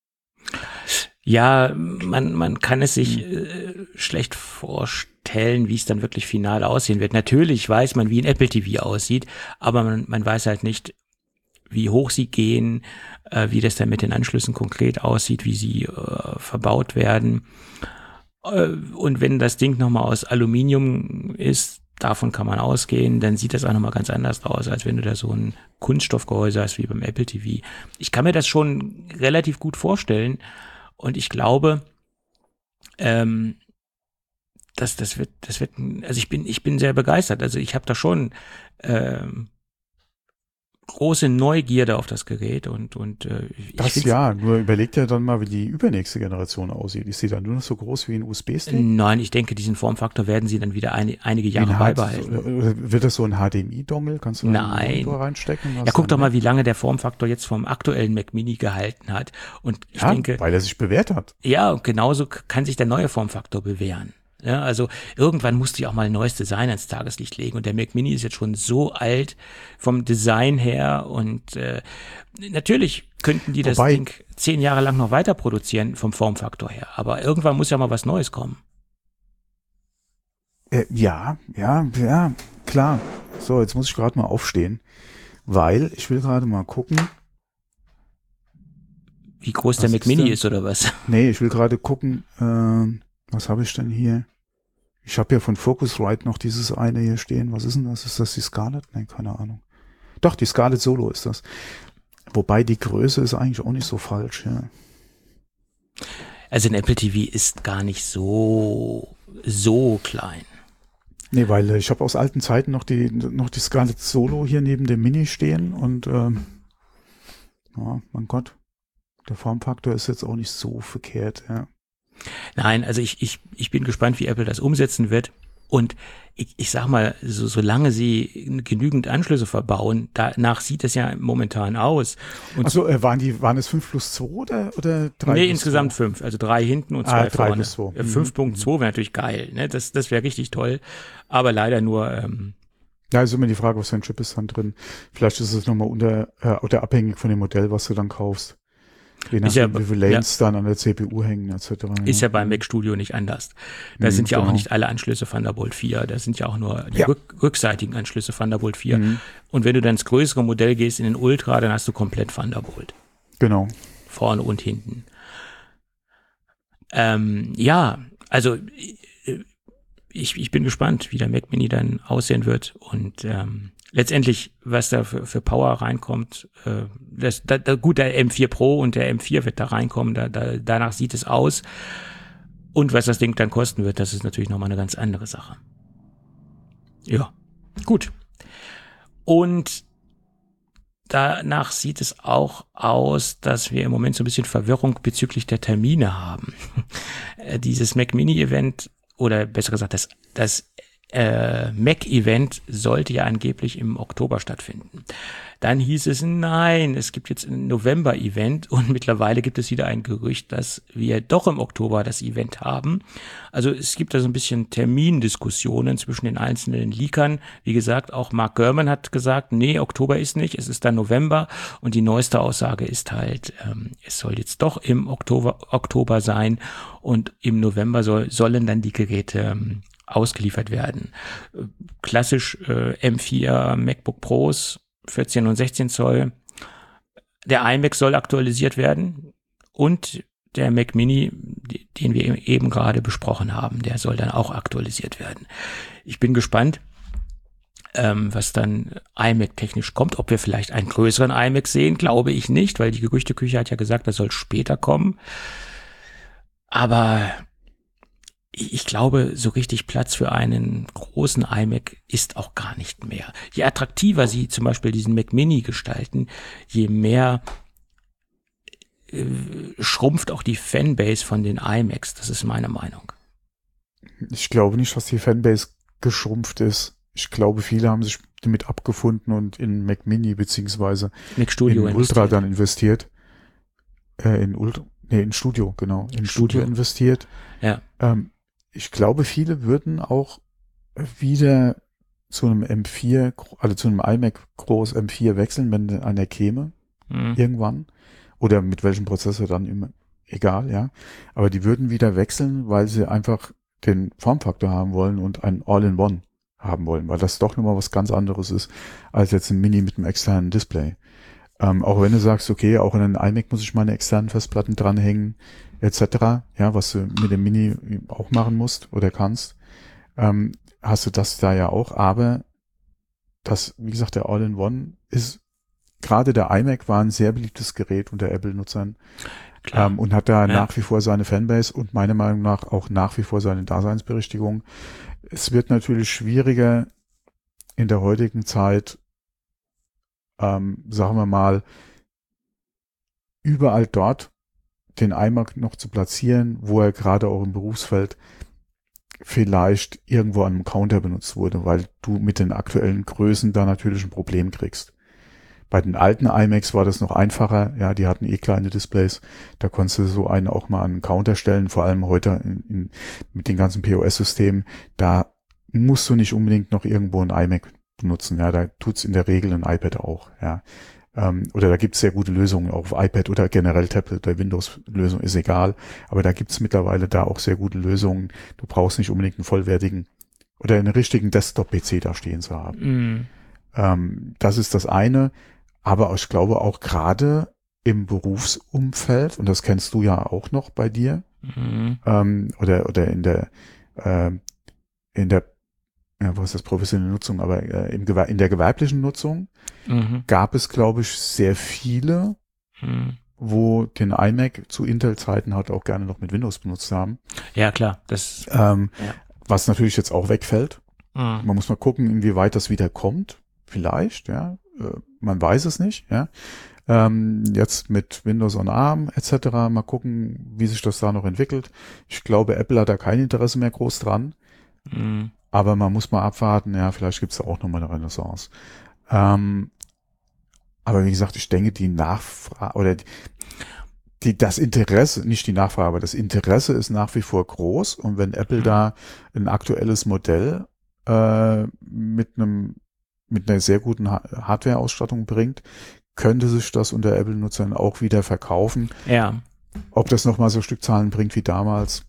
ja man, man kann es sich äh, schlecht vorstellen, wie es dann wirklich final aussehen wird. Natürlich weiß man, wie ein Apple T V aussieht, aber man, man weiß halt nicht, wie hoch sie gehen, äh, wie das dann mit den Anschlüssen konkret aussieht, wie sie äh, verbaut werden. Äh, und wenn das Ding nochmal aus Aluminium ist, davon kann man ausgehen, dann sieht das auch nochmal ganz anders aus, als wenn du da so ein Kunststoffgehäuse hast wie beim Apple T V. Ich kann mir das schon relativ gut vorstellen und ich glaube, ähm, dass das wird, das wird, also ich bin, ich bin sehr begeistert. Also ich habe da schon ähm, große Neugierde auf das Gerät und und äh, ich das ja, nur überleg dir dann mal, wie die übernächste Generation aussieht. Ist sie dann nur noch so groß wie ein U S B-Stick? Nein, ich denke, diesen Formfaktor werden sie dann wieder ein, einige Jahre beibehalten. Oder wird das so ein H D M I-Dongle? Kannst du da einen Monitor reinstecken? Ja, guck doch mal, wie lange der Formfaktor jetzt vom aktuellen Mac Mini gehalten hat. Und ich ja, denke, weil er sich bewährt hat. Ja, und genauso kann sich der neue Formfaktor bewähren. Ja, also irgendwann musste ich auch mal ein neues Design ans Tageslicht legen und der Mac Mini ist jetzt schon so alt vom Design her und äh, natürlich könnten die Wobei, das Ding zehn Jahre lang noch weiter produzieren vom Formfaktor her, aber irgendwann muss ja mal was Neues kommen. Äh, ja, ja, ja, klar. So, jetzt muss ich gerade mal aufstehen, weil ich will gerade mal gucken. Wie groß der Mac Mini ist oder was? Nee, ich will gerade gucken, äh, was habe ich denn hier? Ich habe ja von Focusrite noch dieses eine hier stehen. Was ist denn das? Ist das die Scarlett? Nee, keine Ahnung. Doch, die Scarlett Solo ist das. Wobei die Größe ist eigentlich auch nicht so falsch, ja. Also ein Apple T V ist gar nicht so, so klein. Nee, weil ich habe aus alten Zeiten noch die, noch die Scarlett Solo hier neben dem Mini stehen und, ähm, ja, mein Gott, der Formfaktor ist jetzt auch nicht so verkehrt, ja. Nein, also ich, ich, ich bin gespannt, wie Apple das umsetzen wird. Und ich, ich sag mal, so, solange sie genügend Anschlüsse verbauen, danach sieht es ja momentan aus. Also äh, waren die, waren es fünf plus zwei oder, oder drei? Nee, insgesamt zwei? fünf. Also drei hinten und zwei ah, vorne. Plus zwei. fünf Punkt zwei wäre natürlich geil, ne? Das, das wäre richtig toll. Aber leider nur, ähm, ja, ist immer die Frage, was für ein Chip ist dann drin. Vielleicht ist es nochmal unter, äh, oder abhängig von dem Modell, was du dann kaufst. Je nachdem, ja, wie viele Lanes ja. dann an der C P U hängen, et cetera. Ist ja, ja beim Mac Studio nicht anders. Da mhm, sind ja genau. auch nicht alle Anschlüsse Thunderbolt vier. Da sind ja auch nur die ja. rück, rückseitigen Anschlüsse Thunderbolt vier. Mhm. Und wenn du dann ins größere Modell gehst, in den Ultra, dann hast du komplett Thunderbolt. Genau. Vorne und hinten. Ähm, ja, also ich, ich bin gespannt, wie der Mac Mini dann aussehen wird. Und ähm, letztendlich, was da für, für Power reinkommt, äh, das, da, da, gut, der M vier Pro und der M vier wird da reinkommen, da, da, danach sieht es aus. Und was das Ding dann kosten wird, das ist natürlich nochmal eine ganz andere Sache. Ja, gut. Und danach sieht es auch aus, dass wir im Moment so ein bisschen Verwirrung bezüglich der Termine haben. Dieses Mac Mini Event, oder besser gesagt, das, das äh, Mac-Event sollte ja angeblich im Oktober stattfinden. Dann hieß es, nein, es gibt jetzt ein November-Event und mittlerweile gibt es wieder ein Gerücht, dass wir doch im Oktober das Event haben. Also es gibt da so ein bisschen Termindiskussionen zwischen den einzelnen Leakern. Wie gesagt, auch Mark Gurman hat gesagt, nee, Oktober ist nicht, es ist dann November. Und die neueste Aussage ist halt, ähm, es soll jetzt doch im Oktober, Oktober sein und im November soll, sollen dann die Geräte ähm, ausgeliefert werden. Klassisch äh, M vier MacBook Pros, vierzehn und sechzehn Zoll. Der iMac soll aktualisiert werden und der Mac Mini, den wir eben gerade besprochen haben, der soll dann auch aktualisiert werden. Ich bin gespannt, ähm, was dann iMac-technisch kommt. Ob wir vielleicht einen größeren iMac sehen, glaube ich nicht, weil die Gerüchteküche hat ja gesagt, das soll später kommen. Aber ich glaube, so richtig Platz für einen großen iMac ist auch gar nicht mehr. Je attraktiver sie zum Beispiel diesen Mac Mini gestalten, je mehr äh, schrumpft auch die Fanbase von den iMacs. Das ist meine Meinung. Ich glaube nicht, dass die Fanbase geschrumpft ist. Ich glaube, viele haben sich damit abgefunden und in Mac Mini beziehungsweise Mac Studio in Ultra dann investiert. Äh, in Ultra, nee, in Studio, genau. In Studio, Studio investiert. Ja. Ähm, Ich glaube, viele würden auch wieder zu einem M vier, also zu einem iMac Groß M vier wechseln, wenn einer käme, mhm. irgendwann. Oder mit welchem Prozessor dann immer, egal, ja. Aber die würden wieder wechseln, weil sie einfach den Formfaktor haben wollen und ein All-in-One haben wollen, weil das doch nochmal was ganz anderes ist, als jetzt ein Mini mit einem externen Display. Ähm, auch wenn du sagst, okay, auch in einen iMac muss ich meine externen Festplatten dranhängen, et cetera, ja, was du mit dem Mini auch machen musst oder kannst, ähm, hast du das da ja auch, aber das, wie gesagt, der All-in-One ist, gerade der iMac war ein sehr beliebtes Gerät unter Apple-Nutzern ähm, und hat da ja. nach wie vor seine Fanbase und meiner Meinung nach auch nach wie vor seine Daseinsberechtigung. Es wird natürlich schwieriger in der heutigen Zeit, ähm, sagen wir mal, überall dort den iMac noch zu platzieren, wo er gerade auch im Berufsfeld vielleicht irgendwo an einem Counter benutzt wurde, weil du mit den aktuellen Größen da natürlich ein Problem kriegst. Bei den alten iMacs war das noch einfacher, ja, die hatten eh kleine Displays, da konntest du so einen auch mal an einen Counter stellen, vor allem heute in, in, mit den ganzen P O S-Systemen, da musst du nicht unbedingt noch irgendwo ein iMac benutzen, ja, da tut's in der Regel ein iPad auch, ja. Ähm, oder da gibt's sehr gute Lösungen auf iPad oder generell Tablet oder Windows-Lösung, ist egal. Aber da gibt's mittlerweile da auch sehr gute Lösungen. Du brauchst nicht unbedingt einen vollwertigen oder einen richtigen Desktop-P C da stehen zu haben. Mm. Ähm, das ist das eine. Aber ich glaube auch gerade im Berufsumfeld, und das kennst du ja auch noch bei dir, mm. ähm, oder oder in der äh, in der ja, was ist das, professionelle Nutzung, aber äh, im Gewer- in der gewerblichen Nutzung mhm. gab es, glaube ich, sehr viele, mhm. wo den iMac zu Intel-Zeiten halt auch gerne noch mit Windows benutzt haben. Ja, klar. Das, ähm, ja. Was natürlich jetzt auch wegfällt. Mhm. Man muss mal gucken, inwieweit das wieder kommt. Vielleicht, ja. Äh, man weiß es nicht, ja. Ähm, jetzt mit Windows on ARM et cetera. Mal gucken, wie sich das da noch entwickelt. Ich glaube, Apple hat da kein Interesse mehr groß dran. Mhm. Aber man muss mal abwarten, ja, vielleicht gibt es auch nochmal eine Renaissance. Ähm, aber wie gesagt, ich denke, die Nachfrage oder die, die, das Interesse, nicht die Nachfrage, aber das Interesse ist nach wie vor groß. Und wenn Apple mhm. da ein aktuelles Modell äh, mit einem mit einer sehr guten ha- Hardware-Ausstattung bringt, könnte sich das unter Apple-Nutzern auch wieder verkaufen. Ja. Ob das nochmal so Stückzahlen bringt wie damals,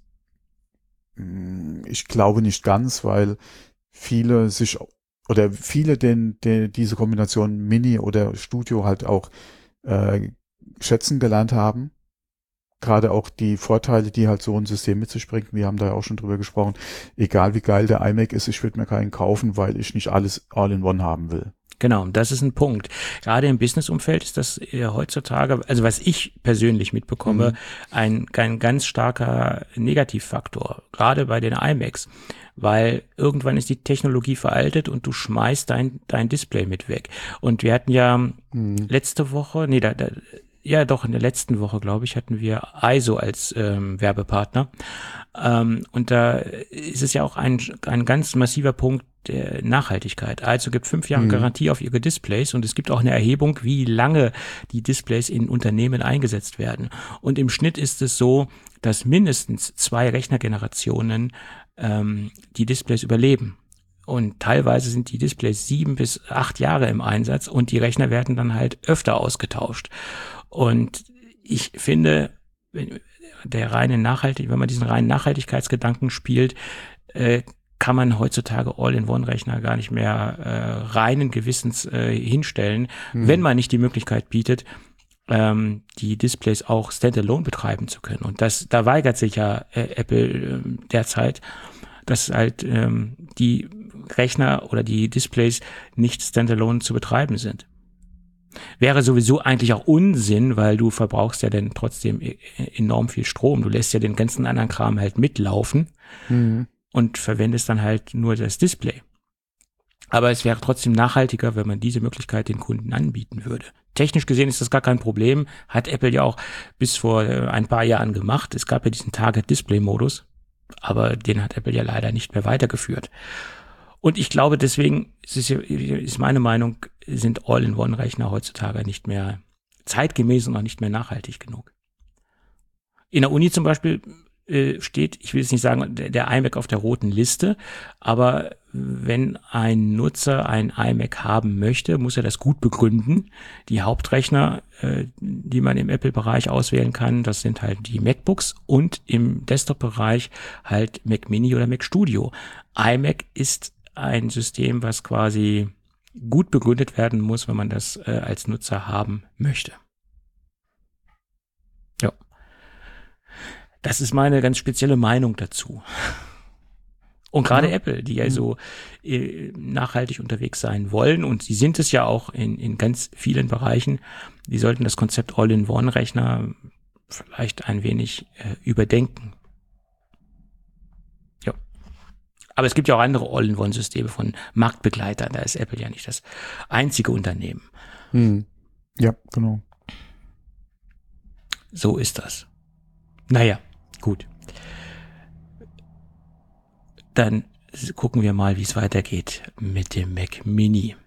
ich glaube nicht ganz, weil viele sich oder viele den, den diese Kombination Mini oder Studio halt auch äh, schätzen gelernt haben. Gerade auch die Vorteile, die halt so ein System mit sich bringt. Wir haben da ja auch schon drüber gesprochen. Egal wie geil der iMac ist, ich würde mir keinen kaufen, weil ich nicht alles all-in-one haben will. Genau, das ist ein Punkt. Gerade im Businessumfeld ist das äh, heutzutage, also was ich persönlich mitbekomme, mhm. ein, ein ganz starker Negativfaktor, gerade bei den iMacs, weil irgendwann ist die Technologie veraltet und du schmeißt dein, dein Display mit weg. Und wir hatten ja mhm. letzte Woche, nee, da, da ja, doch, in der letzten Woche, glaube ich, hatten wir I S O als ähm, Werbepartner. Ähm, und da ist es ja auch ein, ein ganz massiver Punkt der Nachhaltigkeit. I S O gibt fünf Jahre mhm. Garantie auf ihre Displays und es gibt auch eine Erhebung, wie lange die Displays in Unternehmen eingesetzt werden. Und im Schnitt ist es so, dass mindestens zwei Rechnergenerationen ähm, die Displays überleben. Und teilweise sind die Displays sieben bis acht Jahre im Einsatz und die Rechner werden dann halt öfter ausgetauscht. Und ich finde, wenn, der reine Nachhaltig, wenn man diesen reinen Nachhaltigkeitsgedanken spielt, äh, kann man heutzutage All-in-One-Rechner gar nicht mehr äh, reinen Gewissens äh, hinstellen, hm. wenn man nicht die Möglichkeit bietet, ähm, die Displays auch standalone betreiben zu können. Und das, da weigert sich ja äh, Apple äh, derzeit, dass halt ähm, die Rechner oder die Displays nicht standalone zu betreiben sind. Wäre sowieso eigentlich auch Unsinn, weil du verbrauchst ja dann trotzdem enorm viel Strom. Du lässt ja den ganzen anderen Kram halt mitlaufen mhm. und verwendest dann halt nur das Display. Aber es wäre trotzdem nachhaltiger, wenn man diese Möglichkeit den Kunden anbieten würde. Technisch gesehen ist das gar kein Problem. Hat Apple ja auch bis vor ein paar Jahren gemacht. Es gab ja diesen Target-Display-Modus, aber den hat Apple ja leider nicht mehr weitergeführt. Und ich glaube, deswegen ist, es, ist meine Meinung, sind All-in-One-Rechner heutzutage nicht mehr zeitgemäß und auch nicht mehr nachhaltig genug. In der Uni zum Beispiel äh, steht, ich will jetzt nicht sagen, der, der iMac auf der roten Liste, aber wenn ein Nutzer ein iMac haben möchte, muss er das gut begründen. Die Hauptrechner, äh, die man im Apple-Bereich auswählen kann, das sind halt die MacBooks und im Desktop-Bereich halt Mac Mini oder Mac Studio. iMac ist ein System, was quasi gut begründet werden muss, wenn man das äh, als Nutzer haben möchte. Ja. Das ist meine ganz spezielle Meinung dazu. Und gerade ja. Apple, die ja so äh, nachhaltig unterwegs sein wollen, und sie sind es ja auch in, in ganz vielen Bereichen, die sollten das Konzept All-in-One-Rechner vielleicht ein wenig äh, überdenken. Aber es gibt ja auch andere All-in-One-Systeme von Marktbegleitern. Da ist Apple ja nicht das einzige Unternehmen. Hm. Ja, genau. So ist das. Naja, gut. Dann gucken wir mal, wie es weitergeht mit dem Mac Mini.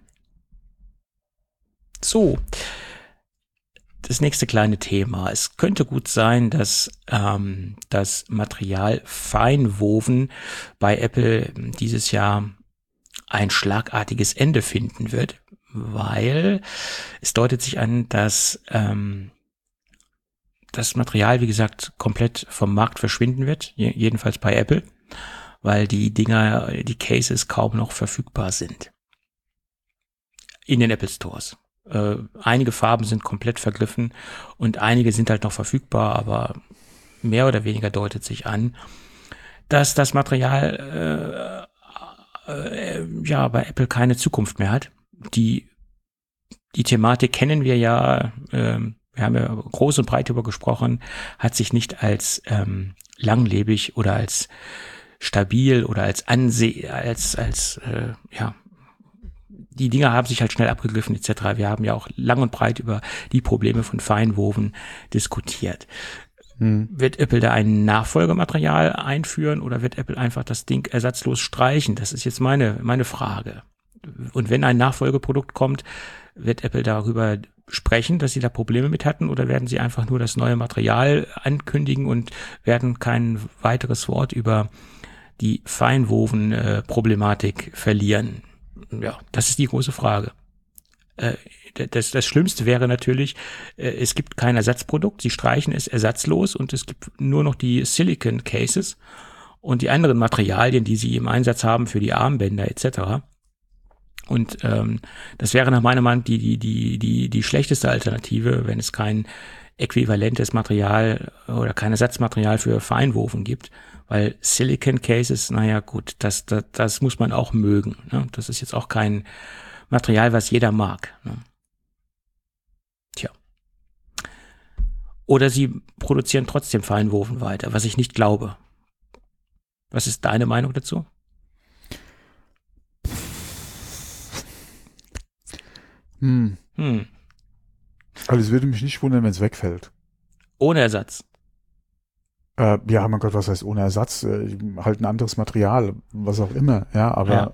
So. Das nächste kleine Thema. Es könnte gut sein, dass ähm, das Material Feinwoven bei Apple dieses Jahr ein schlagartiges Ende finden wird, weil es deutet sich an, dass ähm, das Material, wie gesagt, komplett vom Markt verschwinden wird, jedenfalls bei Apple, weil die Dinger, die Cases kaum noch verfügbar sind in den Apple Stores. Äh, einige Farben sind komplett vergriffen und einige sind halt noch verfügbar, aber mehr oder weniger deutet sich an, dass das Material äh, äh, ja bei Apple keine Zukunft mehr hat. Die die Thematik kennen wir ja, äh, wir haben ja groß und breit darüber gesprochen, hat sich nicht als ähm, langlebig oder als stabil oder als anseh als als äh, ja die Dinger haben sich halt schnell abgegriffen et cetera. Wir haben ja auch lang und breit über die Probleme von Feinwoven diskutiert. Hm. Wird Apple da ein Nachfolgematerial einführen oder wird Apple einfach das Ding ersatzlos streichen? Das ist jetzt meine, meine Frage. Und wenn ein Nachfolgeprodukt kommt, wird Apple darüber sprechen, dass sie da Probleme mit hatten, oder werden sie einfach nur das neue Material ankündigen und werden kein weiteres Wort über die Feinwoven-Problematik verlieren? Ja, das ist die große Frage. Äh, Das, das Schlimmste wäre natürlich, äh, es gibt kein Ersatzprodukt, sie streichen es ersatzlos und es gibt nur noch die Silicon Cases und die anderen Materialien, die sie im Einsatz haben für die Armbänder et cetera. Und ähm, das wäre nach meiner Meinung die die die die die schlechteste Alternative, wenn es kein äquivalentes Material oder kein Ersatzmaterial für Feinwoven gibt, weil Silicon Cases, naja gut, das das, das muss man auch mögen. Ne? Das ist jetzt auch kein Material, was jeder mag. Ne? Tja. Oder sie produzieren trotzdem Feinwoven weiter, was ich nicht glaube. Was ist deine Meinung dazu? Hm. Hm. Also es würde mich nicht wundern, wenn es wegfällt. Ohne Ersatz. Äh, ja, mein Gott, was heißt ohne Ersatz? Äh, halt ein anderes Material, was auch immer. Ja, aber Ja.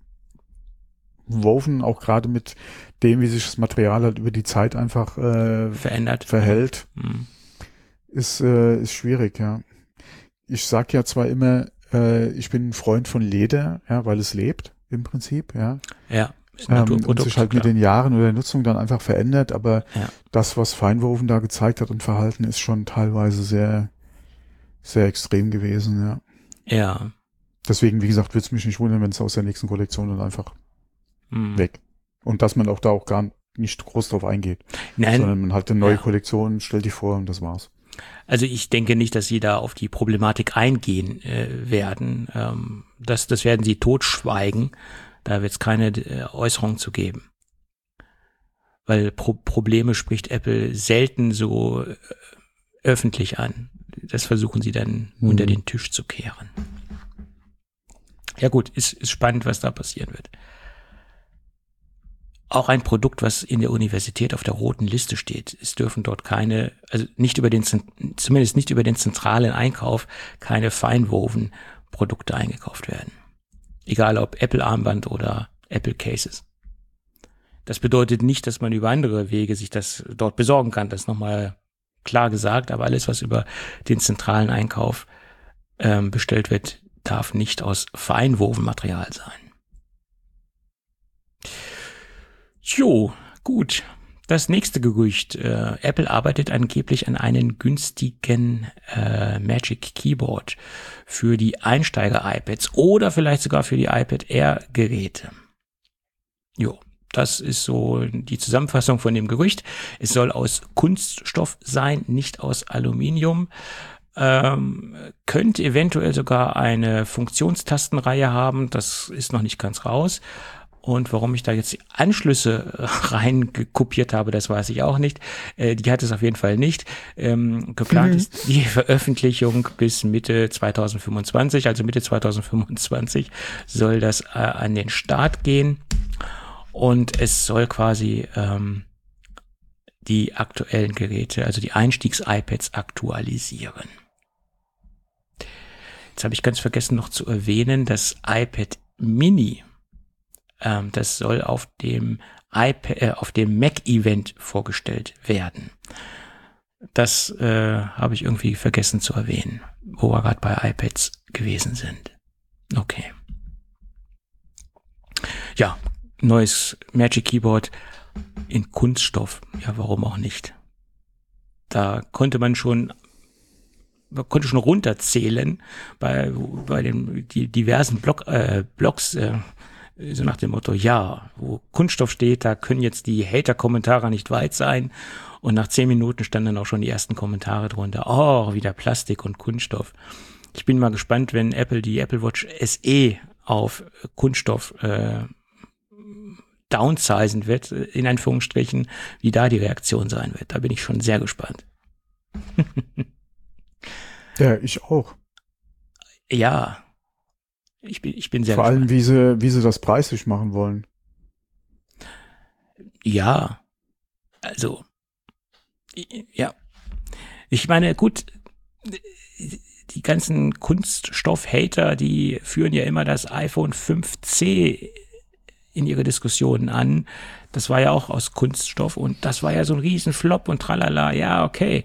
Woven, auch gerade mit dem, wie sich das Material halt über die Zeit einfach äh, Verändert. verhält, Hm. ist, äh, ist schwierig, ja. Ich sag ja zwar immer, äh, ich bin ein Freund von Leder, ja, weil es lebt, im Prinzip, ja. Ja. Ist ein Ähm, und Naturprodukt, sich halt mit klar. den Jahren oder der Nutzung dann einfach verändert, aber Ja. das, was Feinwoven da gezeigt hat und Verhalten, ist schon teilweise sehr, sehr extrem gewesen, ja. Ja. Deswegen, wie gesagt, würde es mich nicht wundern, wenn es aus der nächsten Kollektion dann einfach Hm. weg. Und dass man auch da auch gar nicht groß drauf eingeht, Nein, sondern man hat eine neue Ja. Kollektion, stellt die vor und das war's. also ich denke nicht, dass sie da auf die Problematik eingehen äh, werden. Ähm, das, das werden sie totschweigen. Da wird es keine äh, Äußerung zu geben. Weil Pro- Probleme spricht Apple selten so äh, öffentlich an. Das versuchen sie dann Mhm. unter den Tisch zu kehren. Ja gut, ist, ist spannend, was da passieren wird. Auch ein Produkt, was in der Universität auf der roten Liste steht. Es dürfen dort keine, also nicht über den, zumindest nicht über den zentralen Einkauf, keine Feinwoven-Produkte eingekauft werden. Egal ob Apple-Armband oder Apple-Cases. Das bedeutet nicht, dass man über andere Wege sich das dort besorgen kann. Das ist nochmal klar gesagt, aber alles, was über den zentralen Einkauf ähm, bestellt wird, darf nicht aus Feinwoven-Material sein. Jo, gut. Das nächste Gerücht. Äh, Apple arbeitet angeblich an einem günstigen äh, Magic Keyboard für die Einsteiger-iPads oder vielleicht sogar für die iPad Air-Geräte. Jo, das ist so die Zusammenfassung von dem Gerücht. Es soll aus Kunststoff sein, nicht aus Aluminium. Ähm, könnte eventuell sogar eine Funktionstastenreihe haben. Das ist noch nicht ganz raus. Und warum ich da jetzt die Anschlüsse reingekopiert habe, das weiß ich auch nicht. Äh, die hat es auf jeden Fall nicht. Ähm, geplant Mhm. ist die Veröffentlichung bis Mitte zwanzig fünfundzwanzig. Also Mitte zwanzig fünfundzwanzig soll das äh, an den Start gehen. Und es soll quasi ähm, die aktuellen Geräte, also die Einstiegs-iPads aktualisieren. Jetzt habe ich ganz vergessen noch zu erwähnen, das iPad Mini, Ähm, das soll auf dem iPad, äh, auf dem Mac-Event vorgestellt werden. Das äh, habe ich irgendwie vergessen zu erwähnen, wo wir gerade bei iPads gewesen sind. Okay. Ja, neues Magic Keyboard in Kunststoff. Ja, warum auch nicht? Da konnte man schon man konnte schon runterzählen bei bei den die diversen Blog, äh, Blogs, äh, so nach dem Motto, ja, wo Kunststoff steht, da können jetzt die Hater-Kommentare nicht weit sein. Und nach zehn Minuten standen dann auch schon die ersten Kommentare drunter. Oh, wieder Plastik und Kunststoff. Ich bin mal gespannt, wenn Apple die Apple Watch S E auf Kunststoff äh, downsizen wird, in Anführungsstrichen, wie da die Reaktion sein wird. Da bin ich schon sehr gespannt. Ja, ich auch. Ja, ich bin, ich bin sehr Vor allem, gespannt. wie sie, wie sie das preislich machen wollen. Ja, also, ja. Ich meine, gut, die ganzen Kunststoff-Hater, die führen ja immer das iPhone fünf C in ihre Diskussionen an. Das war ja auch aus Kunststoff und das war ja so ein Riesenflop und tralala. Ja, okay.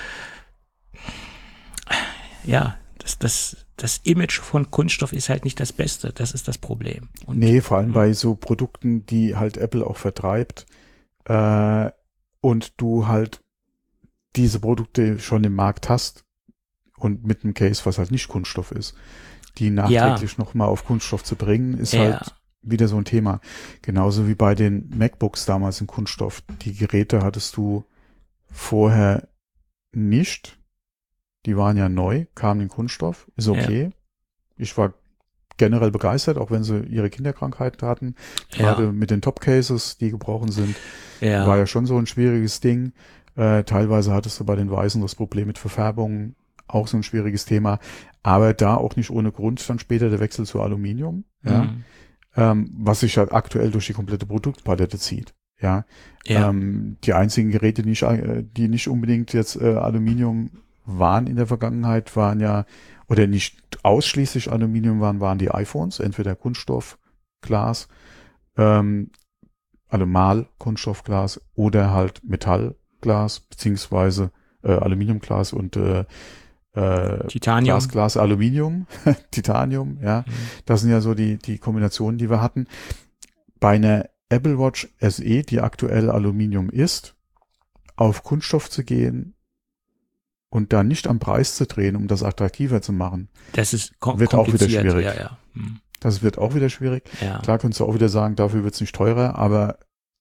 Ja, das, das, das Image von Kunststoff ist halt nicht das Beste. Das ist das Problem. Und, nee, vor allem bei so Produkten, die halt Apple auch vertreibt äh, und du halt diese Produkte schon im Markt hast und mit einem Case, was halt nicht Kunststoff ist, die nachträglich ja. nochmal auf Kunststoff zu bringen, ist ja. halt wieder so ein Thema. Genauso wie bei den MacBooks damals in Kunststoff. Die Geräte hattest du vorher nicht. Die waren ja neu, kamen in Kunststoff. Ist okay. Ja. Ich war generell begeistert, auch wenn sie ihre Kinderkrankheiten hatten. Gerade ja. mit den Top-Cases, die gebrochen sind, ja. war ja schon so ein schwieriges Ding. Äh, teilweise hattest du bei den Weißen das Problem mit Verfärbungen, auch so ein schwieriges Thema. Aber da auch nicht ohne Grund dann später der Wechsel zu Aluminium. Ja. Mhm. Ähm, was sich halt aktuell durch die komplette Produktpalette zieht. Ja, ja. Ähm, die einzigen Geräte, die nicht, die nicht unbedingt jetzt äh, Aluminium waren in der Vergangenheit, waren ja, oder nicht ausschließlich Aluminium waren, waren die iPhones, entweder Kunststoff, Glas, ähm, also Mal Kunststoffglas oder halt Metallglas, beziehungsweise äh, Aluminiumglas und äh, Äh, Titanium. Glas, Glas, Aluminium, Titanium, ja. Mhm. Das sind ja so die, die Kombinationen, die wir hatten. Bei einer Apple Watch S E, die aktuell Aluminium ist, auf Kunststoff zu gehen und da nicht am Preis zu drehen, um das attraktiver zu machen, das ist kom- wird auch wieder schwierig. Ja, ja. Mhm. Das wird auch wieder schwierig. Ja. Klar kannst du auch wieder sagen, dafür wird es nicht teurer, aber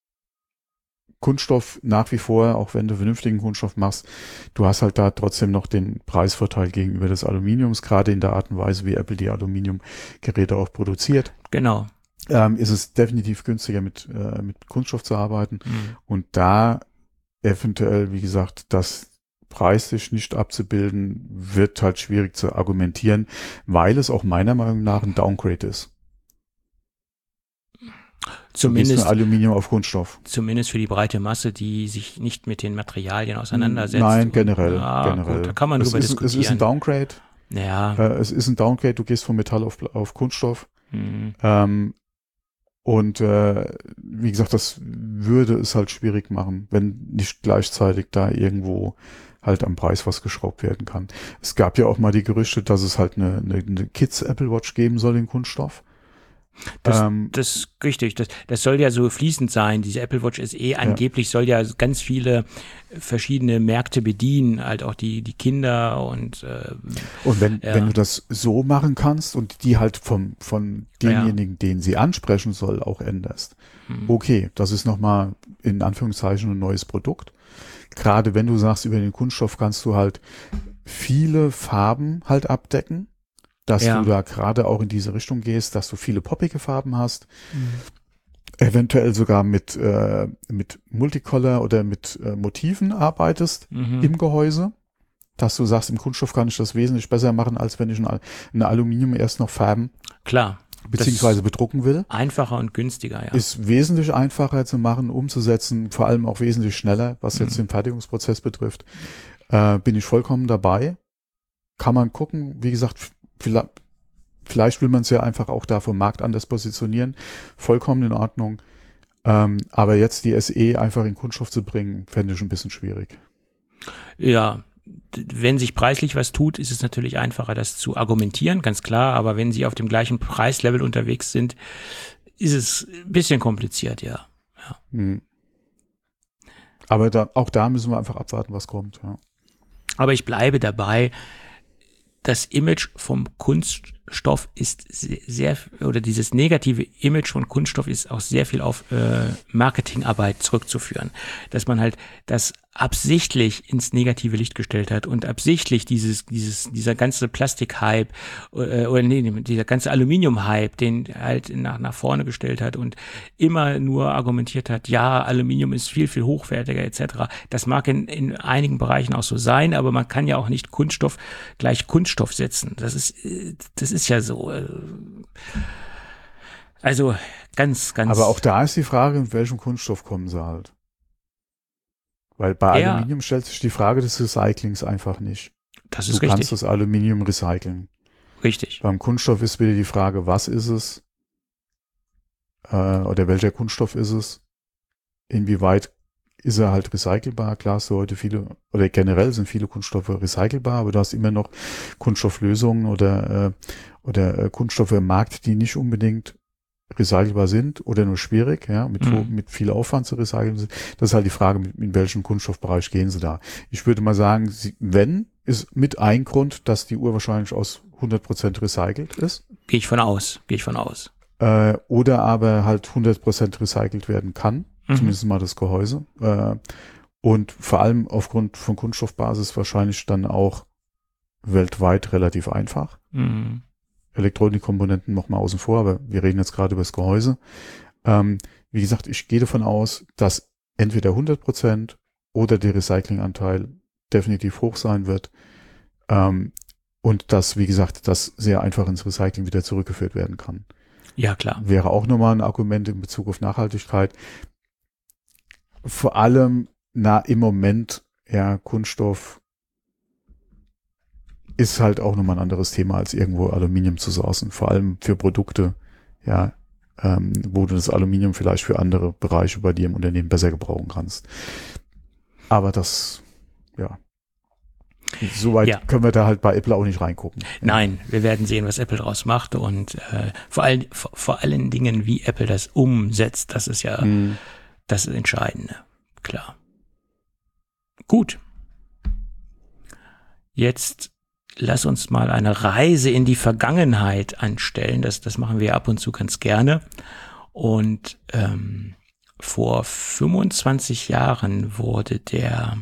Kunststoff nach wie vor, auch wenn du vernünftigen Kunststoff machst, du hast halt da trotzdem noch den Preisvorteil gegenüber des Aluminiums, gerade in der Art und Weise, wie Apple die Aluminiumgeräte auch produziert. Genau. Ähm, ist es definitiv günstiger mit, äh, mit Kunststoff zu arbeiten. Mhm. Und da eventuell, wie gesagt, das preislich nicht abzubilden, wird halt schwierig zu argumentieren, weil es auch meiner Meinung nach ein Downgrade ist. Zumindest Aluminium auf Kunststoff. Zumindest für die breite Masse, die sich nicht mit den Materialien auseinandersetzt. Nein, generell. Und, ah, generell. Gut, da kann man es drüber ist, diskutieren. Es ist ein Downgrade. Ja. Äh, es ist ein Downgrade. Du gehst von Metall auf, auf Kunststoff. Mhm. Ähm, und äh, wie gesagt, das würde es halt schwierig machen, wenn nicht gleichzeitig da irgendwo halt am Preis was geschraubt werden kann. Es gab ja auch mal die Gerüchte, dass es halt eine, eine, eine Kids Apple Watch geben soll in Kunststoff. Das, ähm, das ist richtig. Das, das soll ja so fließend sein. Diese Apple Watch S E angeblich ja. soll ja ganz viele verschiedene Märkte bedienen, halt auch die, die Kinder und äh, Und wenn, ja. wenn du das so machen kannst und die halt vom, von denjenigen, ja. den sie ansprechen soll, auch änderst. Hm. Okay, das ist nochmal in Anführungszeichen ein neues Produkt. Gerade wenn du sagst, über den Kunststoff kannst du halt viele Farben halt abdecken. Dass ja. du da gerade auch in diese Richtung gehst, dass du viele poppige Farben hast, mhm. eventuell sogar mit äh, mit Multicolor oder mit äh, Motiven arbeitest mhm. im Gehäuse, dass du sagst, im Kunststoff kann ich das wesentlich besser machen, als wenn ich ein, ein Aluminium erst noch färben Klar. beziehungsweise bedrucken will. Einfacher und günstiger, ja. Ist wesentlich einfacher zu machen, umzusetzen, vor allem auch wesentlich schneller, was jetzt mhm. den Fertigungsprozess betrifft. Äh, bin ich vollkommen dabei. Kann man gucken, wie gesagt, Vielleicht, vielleicht will man es ja einfach auch da vom Markt anders positionieren. Vollkommen in Ordnung. Ähm, aber jetzt die S E einfach in Kunststoff zu bringen, fände ich ein bisschen schwierig. Ja, wenn sich preislich was tut, ist es natürlich einfacher, das zu argumentieren, ganz klar. Aber wenn sie auf dem gleichen Preislevel unterwegs sind, ist es ein bisschen kompliziert, ja. ja. Hm. Aber da, auch da müssen wir einfach abwarten, was kommt. Ja. Aber ich bleibe dabei. Das Image vom Kunststoff ist sehr, oder dieses negative Image von Kunststoff ist auch sehr viel auf äh, Marketingarbeit zurückzuführen. Dass man halt das absichtlich ins negative Licht gestellt hat und absichtlich dieses, dieses, dieser ganze Plastik-Hype äh, oder nee, dieser ganze Aluminium-Hype, den halt nach, nach vorne gestellt hat und immer nur argumentiert hat, ja, Aluminium ist viel, viel hochwertiger et cetera. Das mag in, in einigen Bereichen auch so sein, aber man kann ja auch nicht Kunststoff gleich Kunststoff setzen. Das ist, das ist ja so. Also ganz, ganz. Aber auch da ist die Frage, in welchem Kunststoff kommen sie halt. Weil bei ja, Aluminium stellt sich die Frage des Recyclings einfach nicht. Das ist du richtig. kannst das Aluminium recyceln. Richtig. Beim Kunststoff ist wieder die Frage, was ist es? Äh, oder welcher Kunststoff ist es? Inwieweit ist er halt recycelbar? Klar hast du heute viele, oder generell sind viele Kunststoffe recycelbar, aber du hast immer noch Kunststofflösungen oder, äh, oder äh, Kunststoffe im Markt, die nicht unbedingt recycelbar sind oder nur schwierig, ja, mit, Mhm. mit viel Aufwand zu recyceln sind. Das ist halt die Frage, in welchem Kunststoffbereich gehen sie da. Ich würde mal sagen, sie, wenn, ist mit ein Grund, dass die Uhr wahrscheinlich aus hundert Prozent recycelt ist. Gehe ich von aus, gehe ich von aus. Äh, oder aber halt hundert Prozent recycelt werden kann. Mhm. Zumindest mal das Gehäuse. Äh, und vor allem aufgrund von Kunststoffbasis wahrscheinlich dann auch weltweit relativ einfach. Mhm. Elektronikkomponenten noch mal außen vor, aber wir reden jetzt gerade über das Gehäuse. Ähm, wie gesagt, ich gehe davon aus, dass entweder hundert Prozent oder der Recyclinganteil definitiv hoch sein wird. Ähm, und dass, wie gesagt, das sehr einfach ins Recycling wieder zurückgeführt werden kann. Ja, klar. Wäre auch nochmal ein Argument in Bezug auf Nachhaltigkeit. Vor allem na, im Moment, ja, Kunststoff ist halt auch nochmal ein anderes Thema, als irgendwo Aluminium zu sourcen. Vor allem für Produkte, ja, ähm, wo du das Aluminium vielleicht für andere Bereiche bei dir im Unternehmen besser gebrauchen kannst. Aber das, ja, soweit Ja. können wir da halt bei Apple auch nicht reingucken. Nein, wir werden sehen, was Apple daraus macht und äh, vor allen vor, vor allen Dingen, wie Apple das umsetzt. Das ist ja Mhm. das Entscheidende, klar. Gut. Jetzt lass uns mal eine Reise in die Vergangenheit anstellen. Das, das machen wir ab und zu ganz gerne. Und ähm, vor fünfundzwanzig Jahren wurde der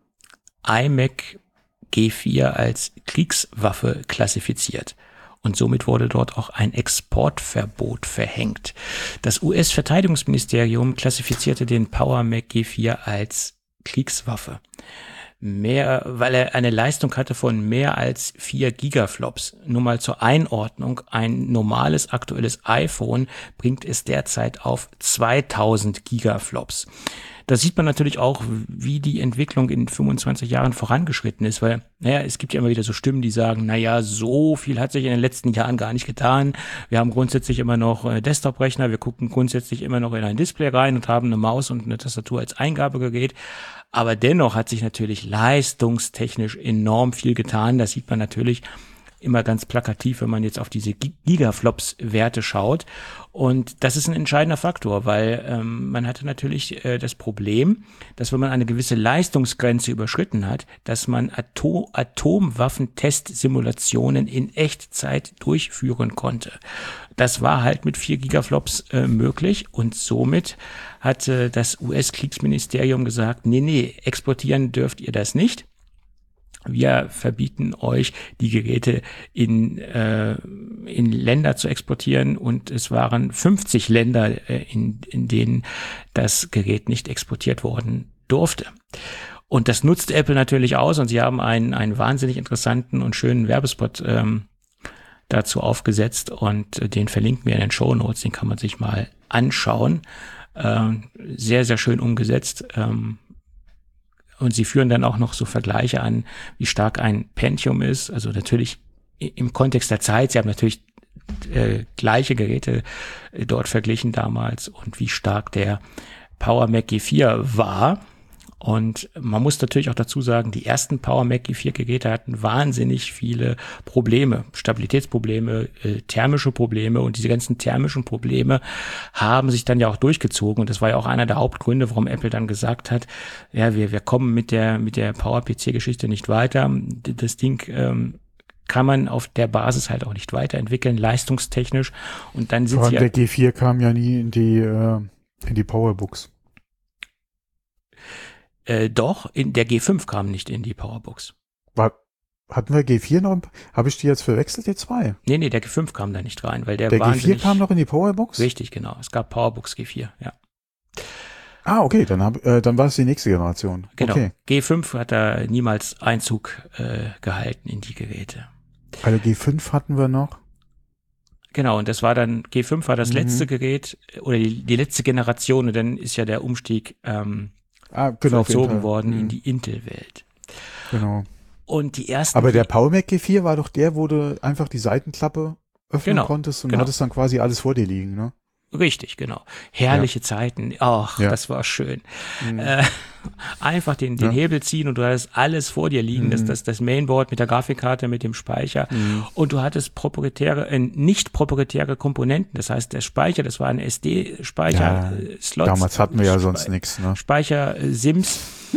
iMac G vier als Kriegswaffe klassifiziert. Und somit wurde dort auch ein Exportverbot verhängt. Das U S-Verteidigungsministerium klassifizierte den Power Mac G vier als Kriegswaffe. Mehr, weil er eine Leistung hatte von mehr als vier Gigaflops. Nur mal zur Einordnung, ein normales aktuelles iPhone bringt es derzeit auf zweitausend Gigaflops. Da sieht man natürlich auch, wie die Entwicklung in fünfundzwanzig Jahren vorangeschritten ist, weil, naja, es gibt ja immer wieder so Stimmen, die sagen, naja, so viel hat sich in den letzten Jahren gar nicht getan. Wir haben grundsätzlich immer noch äh, Desktop-Rechner, wir gucken grundsätzlich immer noch in ein Display rein und haben eine Maus und eine Tastatur als Eingabegerät. Aber dennoch hat sich natürlich leistungstechnisch enorm viel getan. Das sieht man natürlich immer ganz plakativ, wenn man jetzt auf diese Gigaflops-Werte schaut. Und das ist ein entscheidender Faktor, weil ähm, man hatte natürlich äh, das Problem, dass wenn man eine gewisse Leistungsgrenze überschritten hat, dass man Atom Atomwaffentest-Simulationen in Echtzeit durchführen konnte. Das war halt mit vier Gigaflops äh, möglich und somit hatte das U S-Kriegsministerium gesagt, nee, nee, exportieren dürft ihr das nicht. Wir verbieten euch, die Geräte in, äh, in Länder zu exportieren und es waren fünfzig Länder, äh, in, in denen das Gerät nicht exportiert worden durfte. Und das nutzt Apple natürlich aus und sie haben einen, einen wahnsinnig interessanten und schönen Werbespot ähm, dazu aufgesetzt und äh, den verlinken wir in den Shownotes, den kann man sich mal anschauen. Ähm, sehr, sehr schön umgesetzt. Ähm, Und sie führen dann auch noch so Vergleiche an, wie stark ein Pentium ist. Also natürlich im Kontext der Zeit. Sie haben natürlich äh, gleiche Geräte äh, dort verglichen damals und wie stark der Power Mac G vier war. Und man muss natürlich auch dazu sagen, die ersten Power Mac G vier Geräte hatten wahnsinnig viele Probleme, Stabilitätsprobleme, äh, thermische Probleme und diese ganzen thermischen Probleme haben sich dann ja auch durchgezogen und das war ja auch einer der Hauptgründe, warum Apple dann gesagt hat, ja, wir wir kommen mit der mit der Power P C Geschichte nicht weiter. Das Ding ähm, kann man auf der Basis halt auch nicht weiterentwickeln, leistungstechnisch und dann sind Vor allem sie der G vier kam ja nie in die äh, in die Powerbooks. Äh, doch, in der G fünf kam nicht in die Powerbox. War, hatten wir G vier noch? Habe ich die jetzt verwechselt, die zwei? Nee, nee, der G fünf kam da nicht rein, weil der Der G vier kam noch in die Powerbox? Richtig, genau. Es gab Powerbox G vier, ja. Ah, okay, dann, hab, äh, dann war es die nächste Generation. Genau. Okay. G fünf hat da niemals Einzug äh, gehalten in die Geräte. Also G fünf hatten wir noch. Genau, und das war dann, G fünf war das Mhm. letzte Gerät oder die, die letzte Generation und dann ist ja der Umstieg ähm, Ah, genau, vollzogen Intel. worden Mhm. in die Intel-Welt. Genau. Und die ersten. Aber der PowerMac G vier war doch der, wo du einfach die Seitenklappe öffnen genau, konntest und genau. hattest dann quasi alles vor dir liegen, ne? Richtig, genau. Herrliche ja. Zeiten. Ach, ja. das war schön. Mhm. Äh, einfach den, den ja. Hebel ziehen und du hattest alles vor dir liegen. Mhm. Das, das, das Mainboard mit der Grafikkarte, mit dem Speicher. Mhm. Und du hattest proprietäre, äh, nicht proprietäre Komponenten. Das heißt, der Speicher, das war ein S D-Speicher. Ja, äh, Slots, damals hatten wir ja sonst nichts, ne? Speicher, äh, SIMs.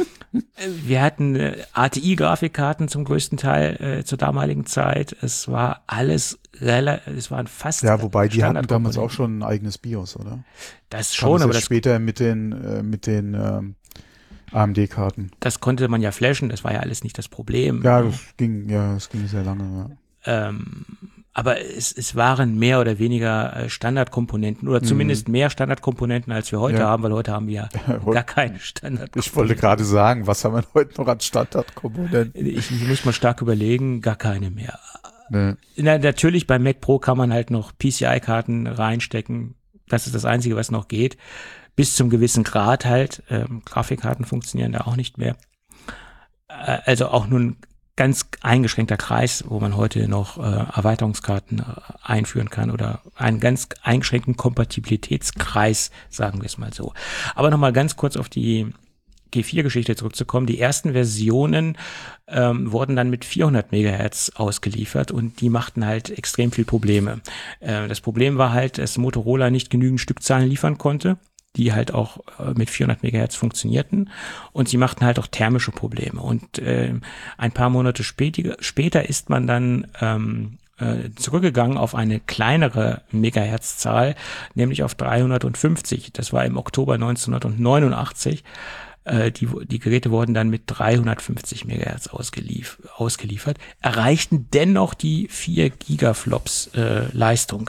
Wir hatten äh, A T I-Grafikkarten zum größten Teil äh, zur damaligen Zeit. Es war alles relativ, es waren fast Ja, wobei die hatten damals auch schon ein eigenes BIOS, oder? Das schon, aber das später mit den äh, mit den ähm, A M D-Karten. Das konnte man ja flashen, das war ja alles nicht das Problem. Ja, das ging, ja, das ging sehr lange, ja. Ähm, aber es, es waren mehr oder weniger Standardkomponenten oder zumindest mhm. mehr Standardkomponenten, als wir heute ja. haben, weil heute haben wir ja gar keine Standardkomponenten. Ich wollte gerade sagen, was haben wir heute noch an Standardkomponenten? Ich, ich muss mal stark überlegen, gar keine mehr. Nee. Na, natürlich beim Mac Pro kann man halt noch P C I-Karten reinstecken. Das ist das Einzige, was noch geht. Bis zum gewissen Grad halt. Ähm, Grafikkarten funktionieren da auch nicht mehr. Äh, also auch nur ein ganz eingeschränkter Kreis, wo man heute noch äh, Erweiterungskarten äh, einführen kann oder einen ganz eingeschränkten Kompatibilitätskreis, sagen wir es mal so. Aber nochmal ganz kurz auf die G vier Geschichte zurückzukommen. Die ersten Versionen ähm, wurden dann mit vierhundert Megahertz ausgeliefert und die machten halt extrem viel Probleme. Äh, das Problem war halt, dass Motorola nicht genügend Stückzahlen liefern konnte, die halt auch äh, mit vierhundert Megahertz funktionierten, und sie machten halt auch thermische Probleme. Und äh, ein paar Monate später, später ist man dann ähm, äh, zurückgegangen auf eine kleinere Megahertzzahl, nämlich auf dreihundertfünfzig. Das war im Oktober neunzehnhundertneunundachtzig. Äh, die, die Geräte wurden dann mit dreihundertfünfzig Megahertz ausgelief, ausgeliefert, erreichten dennoch die vier Gigaflops äh, Leistung.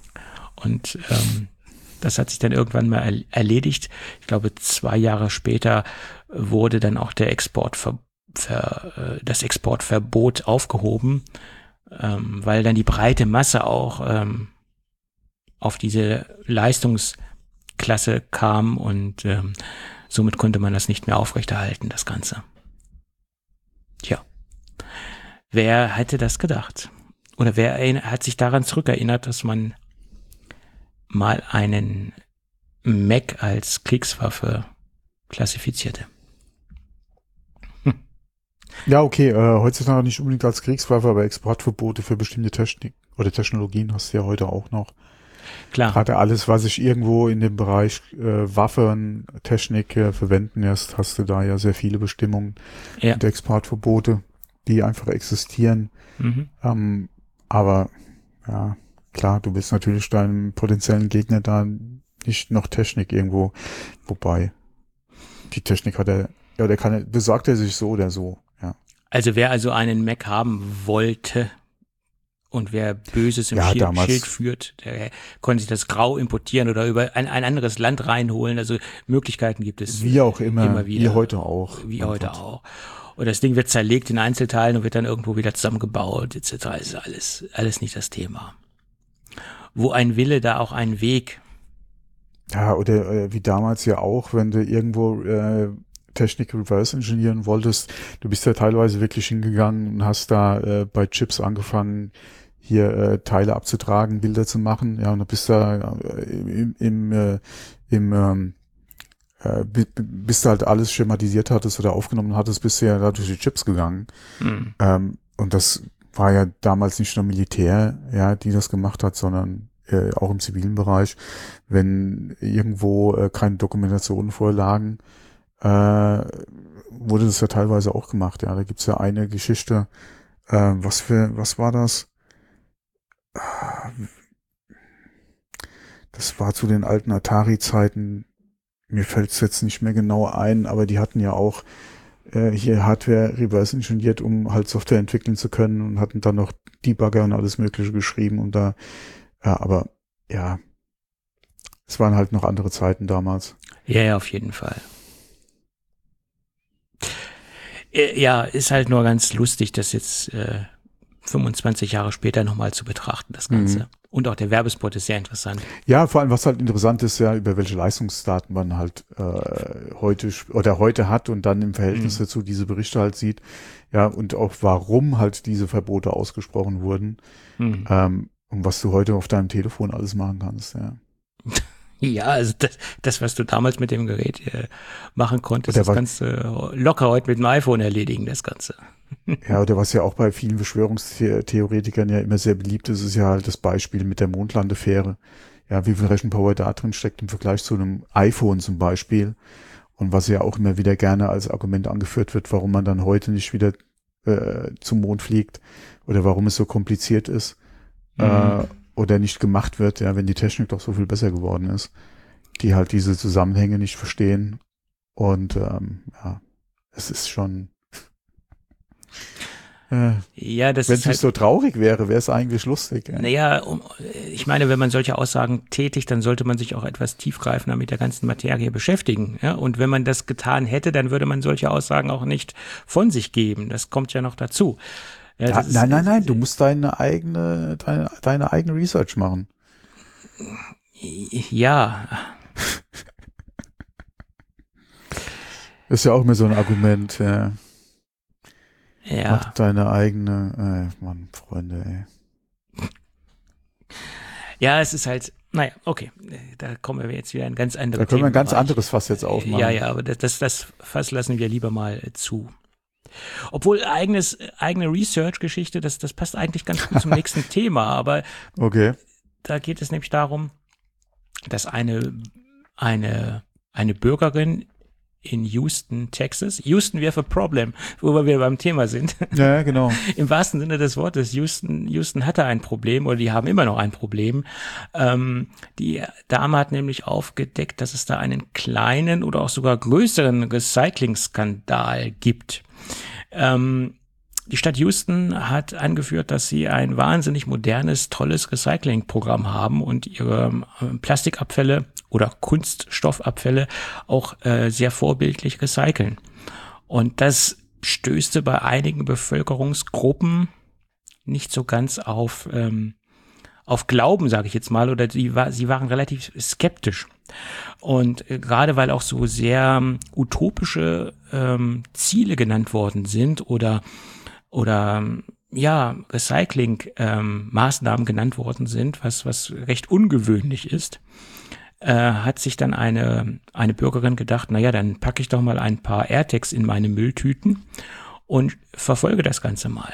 Und ähm, das hat sich dann irgendwann mal erledigt. Ich glaube, zwei Jahre später wurde dann auch der Export ver, ver, das Exportverbot aufgehoben, ähm, weil dann die breite Masse auch ähm, auf diese Leistungsklasse kam und ähm, somit konnte man das nicht mehr aufrechterhalten, das Ganze. Tja, wer hätte das gedacht? Oder wer hat sich daran zurückerinnert, dass man mal einen Mac als Kriegswaffe klassifizierte? Hm. Ja, okay, äh, heutzutage nicht unbedingt als Kriegswaffe, aber Exportverbote für bestimmte Technik oder Technologien hast du ja heute auch noch. Klar. Gerade alles, was sich irgendwo in dem Bereich äh, Waffen, Technik äh, verwenden lässt, hast du da ja sehr viele Bestimmungen ja. und Exportverbote, die einfach existieren. Mhm. Ähm, aber ja, klar, du willst natürlich deinem potenziellen Gegner da nicht noch Technik irgendwo, wobei die Technik hat er, ja, der kann, besorgt er sich so oder so, ja. Also wer also einen Mac haben wollte und wer Böses im ja, Schild, damals, Schild führt, der konnte sich das Grau importieren oder über ein, ein anderes Land reinholen. Also Möglichkeiten gibt es. Wie auch immer, immer wieder. Wie heute auch. Wie heute Gott. auch. Und das Ding wird zerlegt in Einzelteilen und wird dann irgendwo wieder zusammengebaut, et cetera. Ist alles, alles nicht das Thema. Wo ein Wille, da auch ein Weg. Ja, oder äh, wie damals ja auch, wenn du irgendwo äh, Technik reverse engineeren wolltest, du bist ja teilweise wirklich hingegangen und hast da äh, bei Chips angefangen, hier äh, Teile abzutragen, Bilder zu machen, ja, und dann bist du da äh, im, im, äh, im ähm, äh, bis du halt alles schematisiert hattest oder aufgenommen hattest, bist du ja da durch die Chips gegangen. Mhm. Ähm, und das war ja damals nicht nur Militär, ja, die das gemacht hat, sondern äh, auch im zivilen Bereich. Wenn irgendwo äh, keine Dokumentationen vorlagen, äh, wurde das ja teilweise auch gemacht. Ja, da gibt's ja eine Geschichte. Äh, was für, was war das? Das war zu den alten Atari-Zeiten. Mir fällt's jetzt nicht mehr genau ein, aber die hatten ja auch äh, hier Hardware reverse engineert, um halt Software entwickeln zu können, und hatten dann noch Debugger und alles Mögliche geschrieben, und da, ja, aber ja, es waren halt noch andere Zeiten damals. Ja, ja, auf jeden Fall. Ja, ist halt nur ganz lustig, das jetzt äh, fünfundzwanzig Jahre später nochmal zu betrachten, das Ganze. Und auch der Werbespot ist sehr interessant. Ja, vor allem, was halt interessant ist, ja, über welche Leistungsdaten man halt äh, heute oder heute hat und dann im Verhältnis mhm. dazu diese Berichte halt sieht. Ja, und auch warum halt diese Verbote ausgesprochen wurden. Mhm. Ähm, und was du heute auf deinem Telefon alles machen kannst, ja. Ja, also das, das, was du damals mit dem Gerät äh, machen konntest, das kannst du äh, locker heute mit dem iPhone erledigen, das Ganze. Ja, oder was ja auch bei vielen Verschwörungstheoretikern ja immer sehr beliebt ist, ist ja halt das Beispiel mit der Mondlandefähre. Ja, wie viel Rechenpower da drin steckt im Vergleich zu einem iPhone zum Beispiel. Und was ja auch immer wieder gerne als Argument angeführt wird, warum man dann heute nicht wieder äh, zum Mond fliegt oder warum es so kompliziert ist. Mhm. Äh, oder nicht gemacht wird, ja, wenn die Technik doch so viel besser geworden ist, die halt diese Zusammenhänge nicht verstehen. Und ähm, ja, es ist schon äh, ja, das wenn ist es halt, nicht so traurig wäre, wäre es eigentlich lustig. Ja. Naja, um, ich meine, wenn man solche Aussagen tätigt, dann sollte man sich auch etwas tiefgreifender mit der ganzen Materie beschäftigen. Ja? Und wenn man das getan hätte, dann würde man solche Aussagen auch nicht von sich geben. Das kommt ja noch dazu. Ja, ja, ist, nein, nein, nein, du musst deine eigene, deine, deine eigene Research machen. Ja. Ist ja auch immer so ein Argument, ja. Ja. Mach deine eigene, äh, Mann, Freunde, ey. Ja, es ist halt, naja, okay, da kommen wir jetzt wieder in ganz andere Da können wir ein ganz anderes Fass jetzt aufmachen. Ja, ja, aber das, das, das Fass lassen wir lieber mal zu. Obwohl eigenes, eigene Research-Geschichte, das, das passt eigentlich ganz gut zum nächsten Thema, aber okay. Da geht es nämlich darum, dass eine, eine, eine Bürgerin in Houston, Texas, Houston, we have a problem, wo wir beim Thema sind. Ja, genau. Im wahrsten Sinne des Wortes, Houston, Houston hatte ein Problem oder die haben immer noch ein Problem. Ähm, die Dame hat nämlich aufgedeckt, dass es da einen kleinen oder auch sogar größeren Recycling-Skandal gibt. Ähm, die Stadt Houston hat angeführt, dass sie ein wahnsinnig modernes, tolles Recyclingprogramm haben und ihre äh, Plastikabfälle oder Kunststoffabfälle auch äh, sehr vorbildlich recyceln. Und das stößte bei einigen Bevölkerungsgruppen nicht so ganz auf ähm, auf Glauben, sage ich jetzt mal, oder die war, sie waren relativ skeptisch. Und äh, gerade weil auch so sehr ähm, utopische ähm, Ziele genannt worden sind oder oder ja, Recycling-Maßnahmen ähm, genannt worden sind, was was recht ungewöhnlich ist, äh, hat sich dann eine eine Bürgerin gedacht, naja, dann packe ich doch mal ein paar AirTags in meine Mülltüten und verfolge das Ganze mal.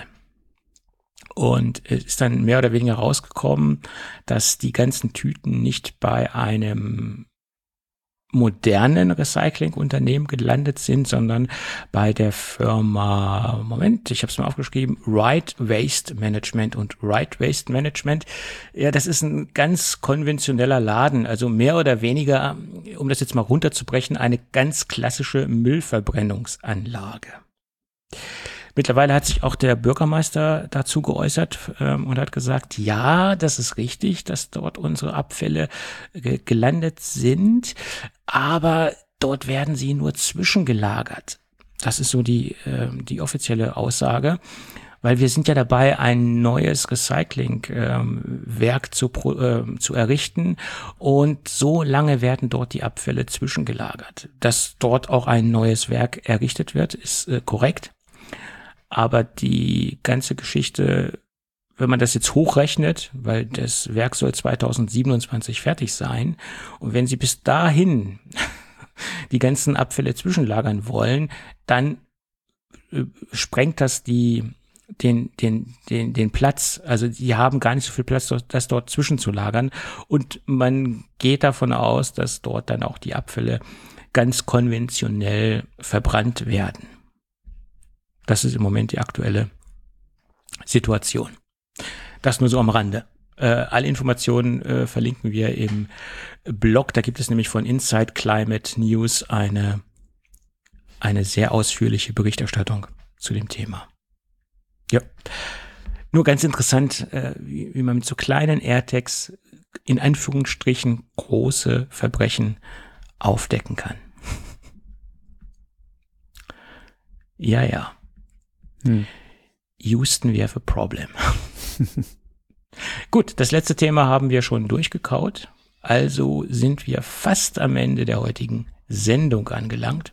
Und es ist dann mehr oder weniger rausgekommen, dass die ganzen Tüten nicht bei einem modernen Recyclingunternehmen gelandet sind, sondern bei der Firma, Moment, ich habe es mal aufgeschrieben, Right Waste Management. Und Right Waste Management, ja, das ist ein ganz konventioneller Laden, also mehr oder weniger, um das jetzt mal runterzubrechen, eine ganz klassische Müllverbrennungsanlage. Mittlerweile hat sich auch der Bürgermeister dazu geäußert ähm, und hat gesagt, ja, das ist richtig, dass dort unsere Abfälle ge- gelandet sind, aber dort werden sie nur zwischengelagert. Das ist so die, äh, die offizielle Aussage, weil wir sind ja dabei, ein neues Recyclingwerk ähm, zu, äh, zu errichten und so lange werden dort die Abfälle zwischengelagert. Dass dort auch ein neues Werk errichtet wird, ist äh, korrekt. Aber die ganze Geschichte, wenn man das jetzt hochrechnet, weil das Werk soll zweitausendsiebenundzwanzig fertig sein, und wenn Sie bis dahin die ganzen Abfälle zwischenlagern wollen, dann äh, sprengt das die den den den den Platz. Also die haben gar nicht so viel Platz, das dort zwischenzulagern. Und man geht davon aus, dass dort dann auch die Abfälle ganz konventionell verbrannt werden. Das ist im Moment die aktuelle Situation. Das nur so am Rande. Äh, alle Informationen äh, verlinken wir im Blog. Da gibt es nämlich von Inside Climate News eine, eine sehr ausführliche Berichterstattung zu dem Thema. Ja. Nur ganz interessant, äh, wie, wie man mit so kleinen AirTags in Anführungsstrichen große Verbrechen aufdecken kann. Ja, ja. Hm. Houston, we have a problem. Gut, das letzte Thema haben wir schon durchgekaut. Also sind wir fast am Ende der heutigen Sendung angelangt.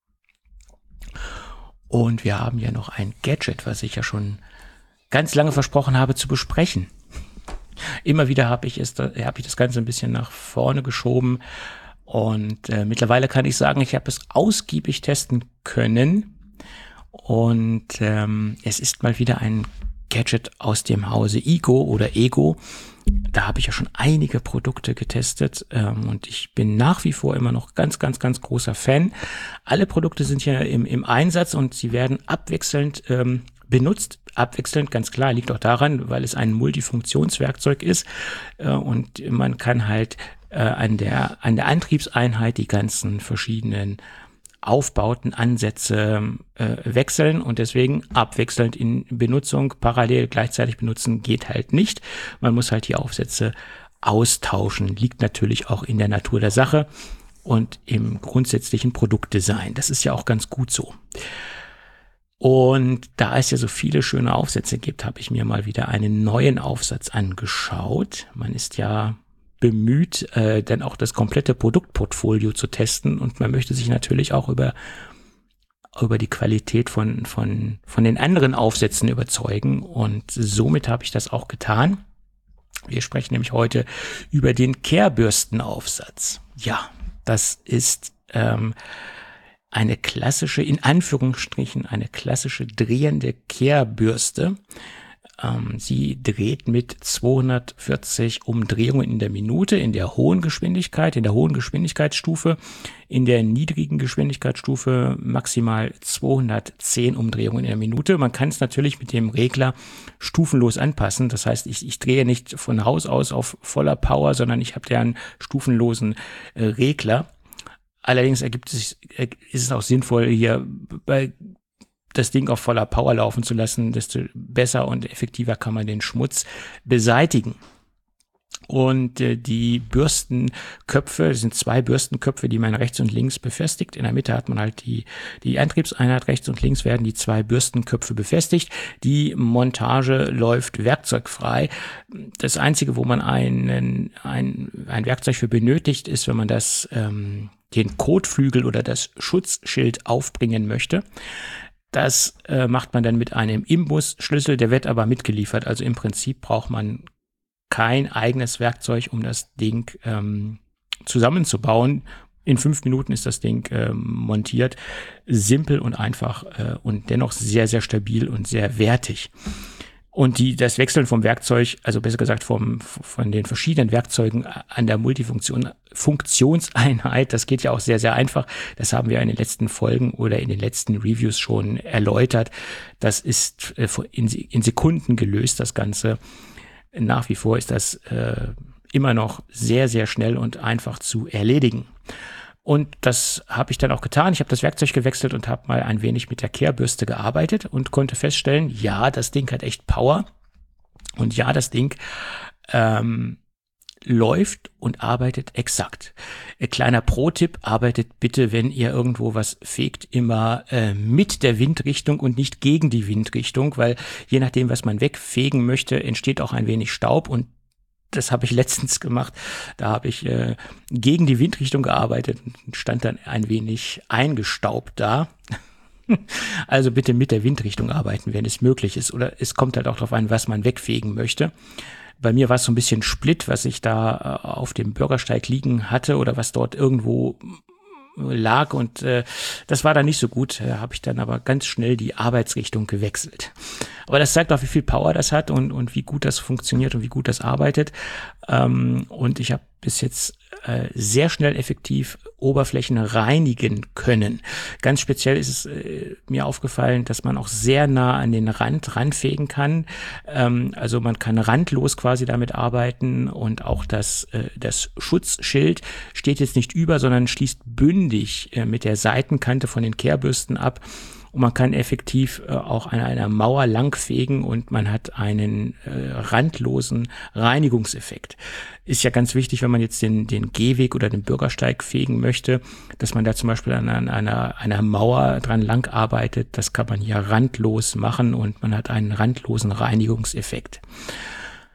Und wir haben ja noch ein Gadget, was ich ja schon ganz lange versprochen habe zu besprechen. Immer wieder habe ich, es, habe ich das Ganze ein bisschen nach vorne geschoben. Und äh, mittlerweile kann ich sagen, ich habe es ausgiebig testen können. Und ähm, es ist mal wieder ein Gadget aus dem Hause Ego oder Ego. Da habe ich ja schon einige Produkte getestet ähm, und ich bin nach wie vor immer noch ganz, ganz, ganz großer Fan. Alle Produkte sind ja im, im Einsatz und sie werden abwechselnd ähm, benutzt. Abwechselnd, ganz klar, liegt auch daran, weil es ein Multifunktionswerkzeug ist äh, und man kann halt äh, an der, an der Antriebseinheit die ganzen verschiedenen Aufbauten, Ansätze äh, wechseln und deswegen abwechselnd in Benutzung, parallel gleichzeitig benutzen geht halt nicht. Man muss halt die Aufsätze austauschen. Liegt natürlich auch in der Natur der Sache und im grundsätzlichen Produktdesign. Das ist ja auch ganz gut so. Und da es ja so viele schöne Aufsätze gibt, habe ich mir mal wieder einen neuen Aufsatz angeschaut. Man ist ja bemüht, äh, dann auch das komplette Produktportfolio zu testen und man möchte sich natürlich auch über über die Qualität von von von den anderen Aufsätzen überzeugen und somit habe ich das auch getan. Wir sprechen nämlich heute über den Kehrbürstenaufsatz. Ja, das ist ähm, eine klassische, in Anführungsstrichen, eine klassische drehende Kehrbürste. Ähm, sie dreht mit zweihundertvierzig Umdrehungen in der Minute in der hohen Geschwindigkeit, in der hohen Geschwindigkeitsstufe, in der niedrigen Geschwindigkeitsstufe maximal zweihundertzehn Umdrehungen in der Minute. Man kann es natürlich mit dem Regler stufenlos anpassen. Das heißt, ich, ich drehe nicht von Haus aus auf voller Power, sondern ich habe ja einen stufenlosen äh, Regler. Allerdings ergibt es, ist es auch sinnvoll, hier bei das Ding auf voller Power laufen zu lassen, desto besser und effektiver kann man den Schmutz beseitigen. Und äh, die Bürstenköpfe, das sind zwei Bürstenköpfe, die man rechts und links befestigt. In der Mitte hat man halt die die Antriebseinheit, rechts und links werden die zwei Bürstenköpfe befestigt. Die Montage läuft werkzeugfrei. Das Einzige, wo man einen, ein, ein Werkzeug für benötigt, ist, wenn man das ähm, den Kotflügel oder das Schutzschild aufbringen möchte. Das äh, macht man dann mit einem Imbusschlüssel, der wird aber mitgeliefert. Also im Prinzip braucht man kein eigenes Werkzeug, um das Ding ähm, zusammenzubauen. In fünf Minuten ist das Ding ähm, montiert. Simpel und einfach äh, und dennoch sehr, sehr stabil und sehr wertig. Und die, das Wechseln vom Werkzeug, also besser gesagt vom, von den verschiedenen Werkzeugen an der Multifunktion, Funktionseinheit, das geht ja auch sehr, sehr einfach. Das haben wir in den letzten Folgen oder in den letzten Reviews schon erläutert. Das ist in, in Sekunden gelöst, das Ganze. Nach wie vor ist das äh, immer noch sehr, sehr schnell und einfach zu erledigen. Und das habe ich dann auch getan. Ich habe das Werkzeug gewechselt und habe mal ein wenig mit der Kehrbürste gearbeitet und konnte feststellen, ja, das Ding hat echt Power. Und ja, das Ding ähm, läuft und arbeitet exakt. Ein kleiner Pro-Tipp, arbeitet bitte, wenn ihr irgendwo was fegt, immer äh, mit der Windrichtung und nicht gegen die Windrichtung, weil je nachdem, was man wegfegen möchte, entsteht auch ein wenig Staub und das habe ich letztens gemacht. Da habe ich äh, gegen die Windrichtung gearbeitet und stand dann ein wenig eingestaubt da. Also bitte mit der Windrichtung arbeiten, wenn es möglich ist. Oder es kommt halt auch darauf an, was man wegfegen möchte. Bei mir war es so ein bisschen Split, was ich da äh, auf dem Bürgersteig liegen hatte oder was dort irgendwo lag und äh, das war dann nicht so gut. Da habe ich dann aber ganz schnell die Arbeitsrichtung gewechselt. Aber das zeigt auch, wie viel Power das hat und und wie gut das funktioniert und wie gut das arbeitet. Ähm, und ich habe bis jetzt äh, sehr schnell effektiv Oberflächen reinigen können. Ganz speziell ist es äh, mir aufgefallen, dass man auch sehr nah an den Rand ranfegen kann. Ähm, also man kann randlos quasi damit arbeiten und auch das, äh, das Schutzschild steht jetzt nicht über, sondern schließt bündig äh, mit der Seitenkante von den Kehrbürsten ab. Und man kann effektiv äh, auch an einer Mauer langfegen und man hat einen äh, randlosen Reinigungseffekt. Ist ja ganz wichtig, wenn man jetzt den, den Gehweg oder den Bürgersteig fegen möchte, dass man da zum Beispiel an, an einer, einer Mauer dran lang arbeitet. Das kann man hier randlos machen und man hat einen randlosen Reinigungseffekt.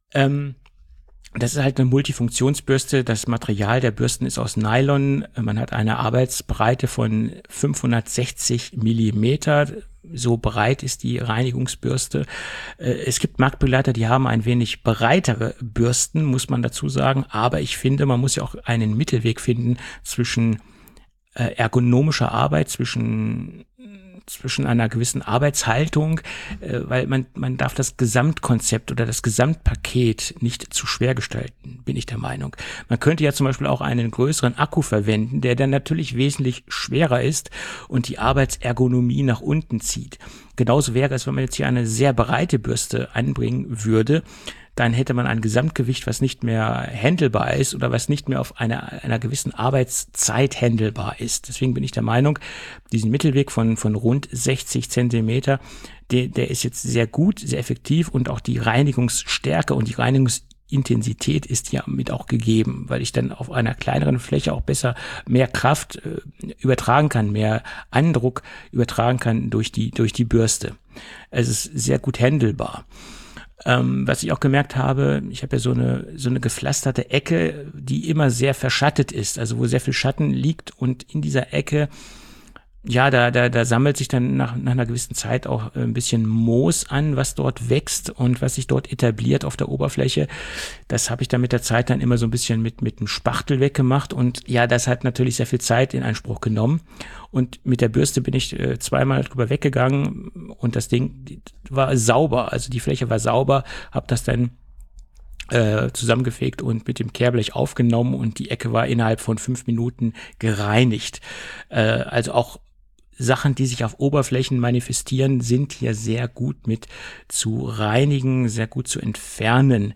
Ähm, Das ist halt eine Multifunktionsbürste. Das Material der Bürsten ist aus Nylon. Man hat eine Arbeitsbreite von fünfhundertsechzig Millimeter. So breit ist die Reinigungsbürste. Es gibt Marktbegleiter, die haben ein wenig breitere Bürsten, muss man dazu sagen. Aber ich finde, man muss ja auch einen Mittelweg finden zwischen ergonomischer Arbeit, zwischen zwischen einer gewissen Arbeitshaltung, äh, weil man man darf das Gesamtkonzept oder das Gesamtpaket nicht zu schwer gestalten, bin ich der Meinung. Man könnte ja zum Beispiel auch einen größeren Akku verwenden, der dann natürlich wesentlich schwerer ist und die Arbeitsergonomie nach unten zieht. Genauso wäre es, wenn man jetzt hier eine sehr breite Bürste anbringen würde, dann hätte man ein Gesamtgewicht, was nicht mehr handelbar ist oder was nicht mehr auf einer, einer gewissen Arbeitszeit handelbar ist. Deswegen bin ich der Meinung, diesen Mittelweg von, von rund sechzig Zentimeter, der, der ist jetzt sehr gut, sehr effektiv und auch die Reinigungsstärke und die Reinigungsintensität ist hier mit auch gegeben, weil ich dann auf einer kleineren Fläche auch besser mehr Kraft äh, übertragen kann, mehr Andruck übertragen kann durch die, durch die Bürste. Es ist sehr gut handelbar. Ähm, was ich auch gemerkt habe, ich habe ja so eine so eine gepflasterte Ecke, die immer sehr verschattet ist, also wo sehr viel Schatten liegt und in dieser Ecke, ja, da da da sammelt sich dann nach nach einer gewissen Zeit auch ein bisschen Moos an, was dort wächst und was sich dort etabliert auf der Oberfläche. Das habe ich dann mit der Zeit dann immer so ein bisschen mit mit dem Spachtel weggemacht und ja, das hat natürlich sehr viel Zeit in Anspruch genommen. Und mit der Bürste bin ich äh, zweimal drüber weggegangen und das Ding war sauber, also die Fläche war sauber, habe das dann äh, zusammengefegt und mit dem Kehrblech aufgenommen und die Ecke war innerhalb von fünf Minuten gereinigt. Äh, also auch Sachen, die sich auf Oberflächen manifestieren, sind hier sehr gut mit zu reinigen, sehr gut zu entfernen.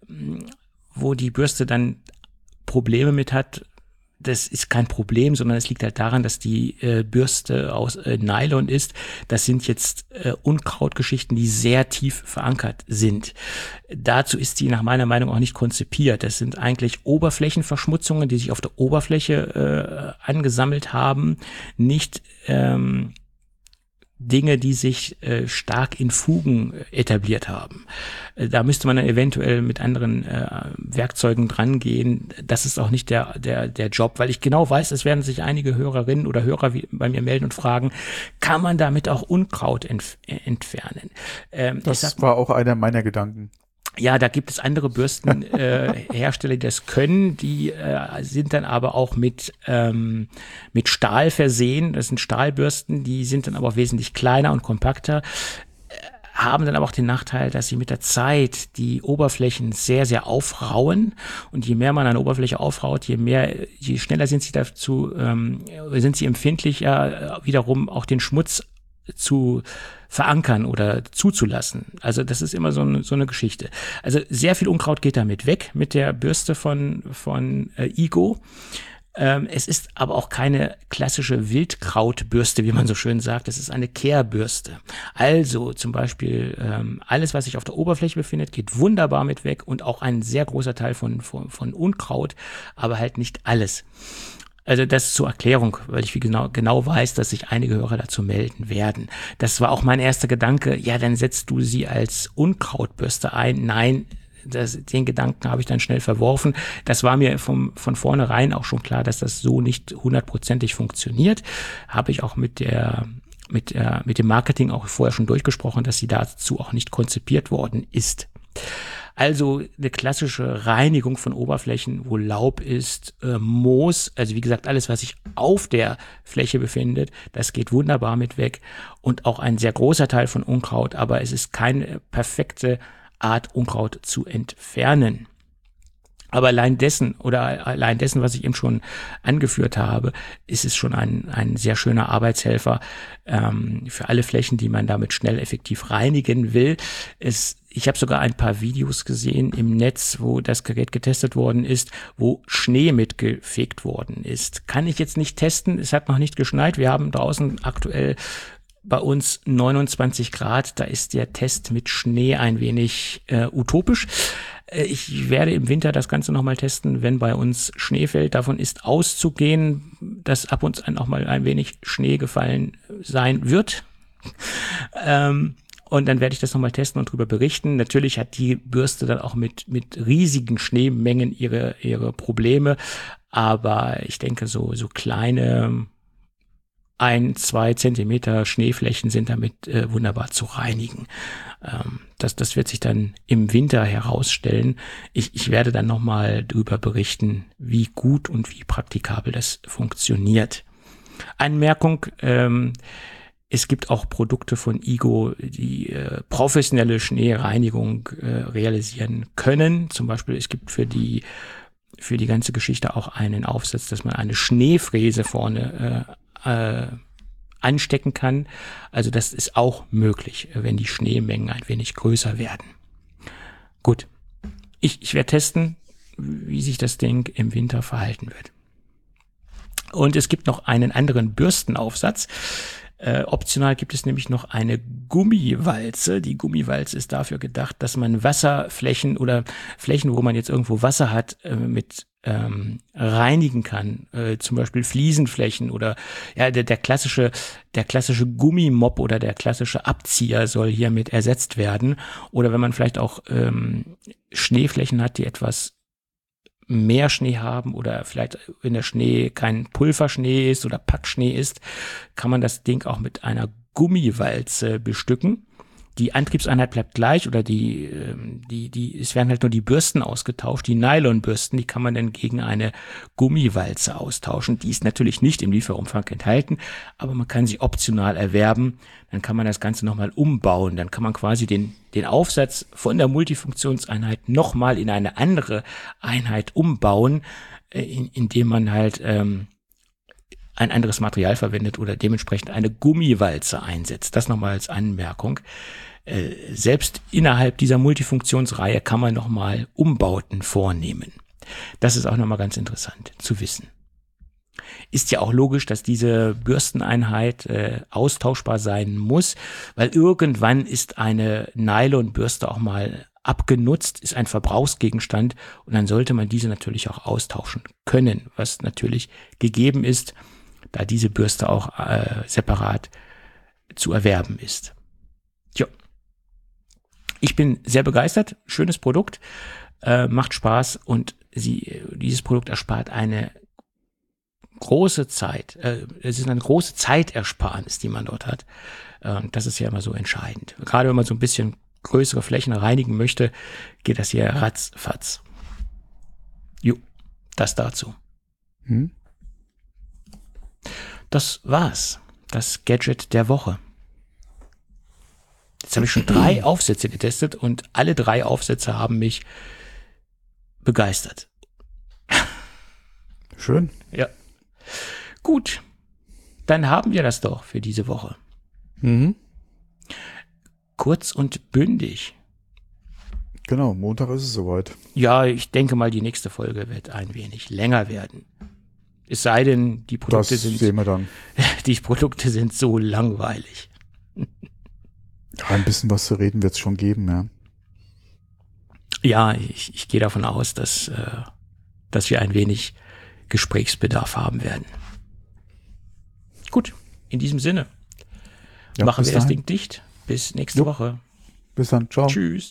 Wo die Bürste dann Probleme mit hat, das ist kein Problem, sondern es liegt halt daran, dass die äh, Bürste aus äh, Nylon ist. Das sind jetzt äh, Unkrautgeschichten, die sehr tief verankert sind. Dazu ist sie nach meiner Meinung auch nicht konzipiert. Das sind eigentlich Oberflächenverschmutzungen, die sich auf der Oberfläche äh, angesammelt haben, nicht ähm, Dinge, die sich äh, stark in Fugen etabliert haben. Äh, da müsste man dann eventuell mit anderen äh, Werkzeugen drangehen. Das ist auch nicht der der der Job, weil ich genau weiß, es werden sich einige Hörerinnen oder Hörer wie, bei mir melden und fragen, kann man damit auch Unkraut entf- entfernen? Ähm, das sag, war auch einer meiner Gedanken. Ja, da gibt es andere Bürstenhersteller, äh, die das können. Die äh, sind dann aber auch mit ähm, mit Stahl versehen. Das sind Stahlbürsten, die sind dann aber auch wesentlich kleiner und kompakter, äh, haben dann aber auch den Nachteil, dass sie mit der Zeit die Oberflächen sehr, sehr aufrauen. Und je mehr man eine Oberfläche aufraut, je mehr, je schneller sind sie dazu, ähm, sind sie empfindlicher, äh, wiederum auch den Schmutz zu verankern oder zuzulassen. Also das ist immer so eine, so eine Geschichte. Also sehr viel Unkraut geht damit weg mit der Bürste von von äh, Igo. Ähm, es ist aber auch keine klassische Wildkrautbürste, wie man so schön sagt. Es ist eine Kehrbürste. Also zum Beispiel ähm, alles, was sich auf der Oberfläche befindet, geht wunderbar mit weg und auch ein sehr großer Teil von von, von Unkraut, aber halt nicht alles. Also das zur Erklärung, weil ich wie genau, genau weiß, dass sich einige Hörer dazu melden werden. Das war auch mein erster Gedanke. Ja, dann setzt du sie als Unkrautbürste ein. Nein, das, den Gedanken habe ich dann schnell verworfen. Das war mir vom, von vornherein auch schon klar, dass das so nicht hundertprozentig funktioniert. Habe ich auch mit der mit der, mit dem Marketing auch vorher schon durchgesprochen, dass sie dazu auch nicht konzipiert worden ist. Also eine klassische Reinigung von Oberflächen, wo Laub ist, äh, Moos, also wie gesagt, alles, was sich auf der Fläche befindet, das geht wunderbar mit weg und auch ein sehr großer Teil von Unkraut, aber es ist keine perfekte Art, Unkraut zu entfernen. Aber allein dessen oder allein dessen, was ich eben schon angeführt habe, ist es schon ein, ein sehr schöner Arbeitshelfer ähm, für alle Flächen, die man damit schnell effektiv reinigen will. Es, ich habe sogar ein paar Videos gesehen im Netz, wo das Gerät getestet worden ist, wo Schnee mitgefegt worden ist. Kann ich jetzt nicht testen, es hat noch nicht geschneit. Wir haben draußen aktuell bei uns neunundzwanzig Grad, da ist der Test mit Schnee ein wenig äh, utopisch. Äh, ich werde im Winter das Ganze nochmal testen, wenn bei uns Schnee fällt. Davon ist auszugehen, dass ab und an auch mal ein wenig Schnee gefallen sein wird. ähm, Und dann werde ich das nochmal testen und drüber berichten. Natürlich hat die Bürste dann auch mit, mit riesigen Schneemengen ihre, ihre Probleme. Aber ich denke, so, so kleine ein, zwei Zentimeter Schneeflächen sind damit äh, wunderbar zu reinigen. Ähm, das, das wird sich dann im Winter herausstellen. Ich, ich werde dann nochmal drüber berichten, wie gut und wie praktikabel das funktioniert. Anmerkung, ähm, es gibt auch Produkte von Igo, die äh, professionelle Schneereinigung äh, realisieren können. Zum Beispiel, es gibt für die für die ganze Geschichte auch einen Aufsatz, dass man eine Schneefräse vorne äh, äh, anstecken kann. Also das ist auch möglich, wenn die Schneemengen ein wenig größer werden. Gut, ich, ich werde testen, wie sich das Ding im Winter verhalten wird. Und es gibt noch einen anderen Bürstenaufsatz. Äh, optional gibt es nämlich noch eine Gummiwalze. Die Gummiwalze ist dafür gedacht, dass man Wasserflächen oder Flächen, wo man jetzt irgendwo Wasser hat, äh, mit ähm, reinigen kann. Äh, zum Beispiel Fliesenflächen oder ja der, der klassische der klassische Gummimop oder der klassische Abzieher soll hiermit ersetzt werden. Oder wenn man vielleicht auch ähm, Schneeflächen hat, die etwas mehr Schnee haben oder vielleicht wenn der Schnee kein Pulverschnee ist oder Packschnee ist, kann man das Ding auch mit einer Gummiwalze bestücken. Die Antriebseinheit bleibt gleich oder die, die, die, es werden halt nur die Bürsten ausgetauscht, die Nylonbürsten, die kann man dann gegen eine Gummiwalze austauschen. Die ist natürlich nicht im Lieferumfang enthalten, aber man kann sie optional erwerben. Dann kann man das Ganze nochmal umbauen. Dann kann man quasi den, den Aufsatz von der Multifunktionseinheit nochmal in eine andere Einheit umbauen, in, indem man halt ähm, ein anderes Material verwendet oder dementsprechend eine Gummiwalze einsetzt. Das nochmal als Anmerkung. Äh, selbst innerhalb dieser Multifunktionsreihe kann man nochmal Umbauten vornehmen. Das ist auch nochmal ganz interessant zu wissen. Ist ja auch logisch, dass diese Bürsteneinheit äh, austauschbar sein muss, weil irgendwann ist eine Nylonbürste auch mal abgenutzt, ist ein Verbrauchsgegenstand und dann sollte man diese natürlich auch austauschen können, was natürlich gegeben ist, da diese Bürste auch äh, separat zu erwerben ist. Ja. Ich bin sehr begeistert, schönes Produkt, äh, macht Spaß und sie, dieses Produkt erspart eine große Zeit, äh, es ist eine große Zeitersparnis, die man dort hat. Äh, das ist ja immer so entscheidend. Gerade wenn man so ein bisschen größere Flächen reinigen möchte, geht das hier ratzfatz. Jo, das dazu. Hm? Das war's. Das Gadget der Woche. Jetzt habe ich schon drei Aufsätze getestet und alle drei Aufsätze haben mich begeistert. Schön. Ja. Gut. Dann haben wir das doch für diese Woche. Mhm. Kurz und bündig. Genau, Montag ist es soweit. Ja, ich denke mal, die nächste Folge wird ein wenig länger werden. Es sei denn, die Produkte das sind, sehen wir dann. Die Produkte sind so langweilig. Ja, ein bisschen was zu reden wird es schon geben, ja. Ja, ich, ich gehe davon aus, dass, äh, dass wir ein wenig Gesprächsbedarf haben werden. Gut, in diesem Sinne. Ja, machen wir das Ding dicht. Bis nächste jo. Woche. Bis dann. Ciao. Tschüss.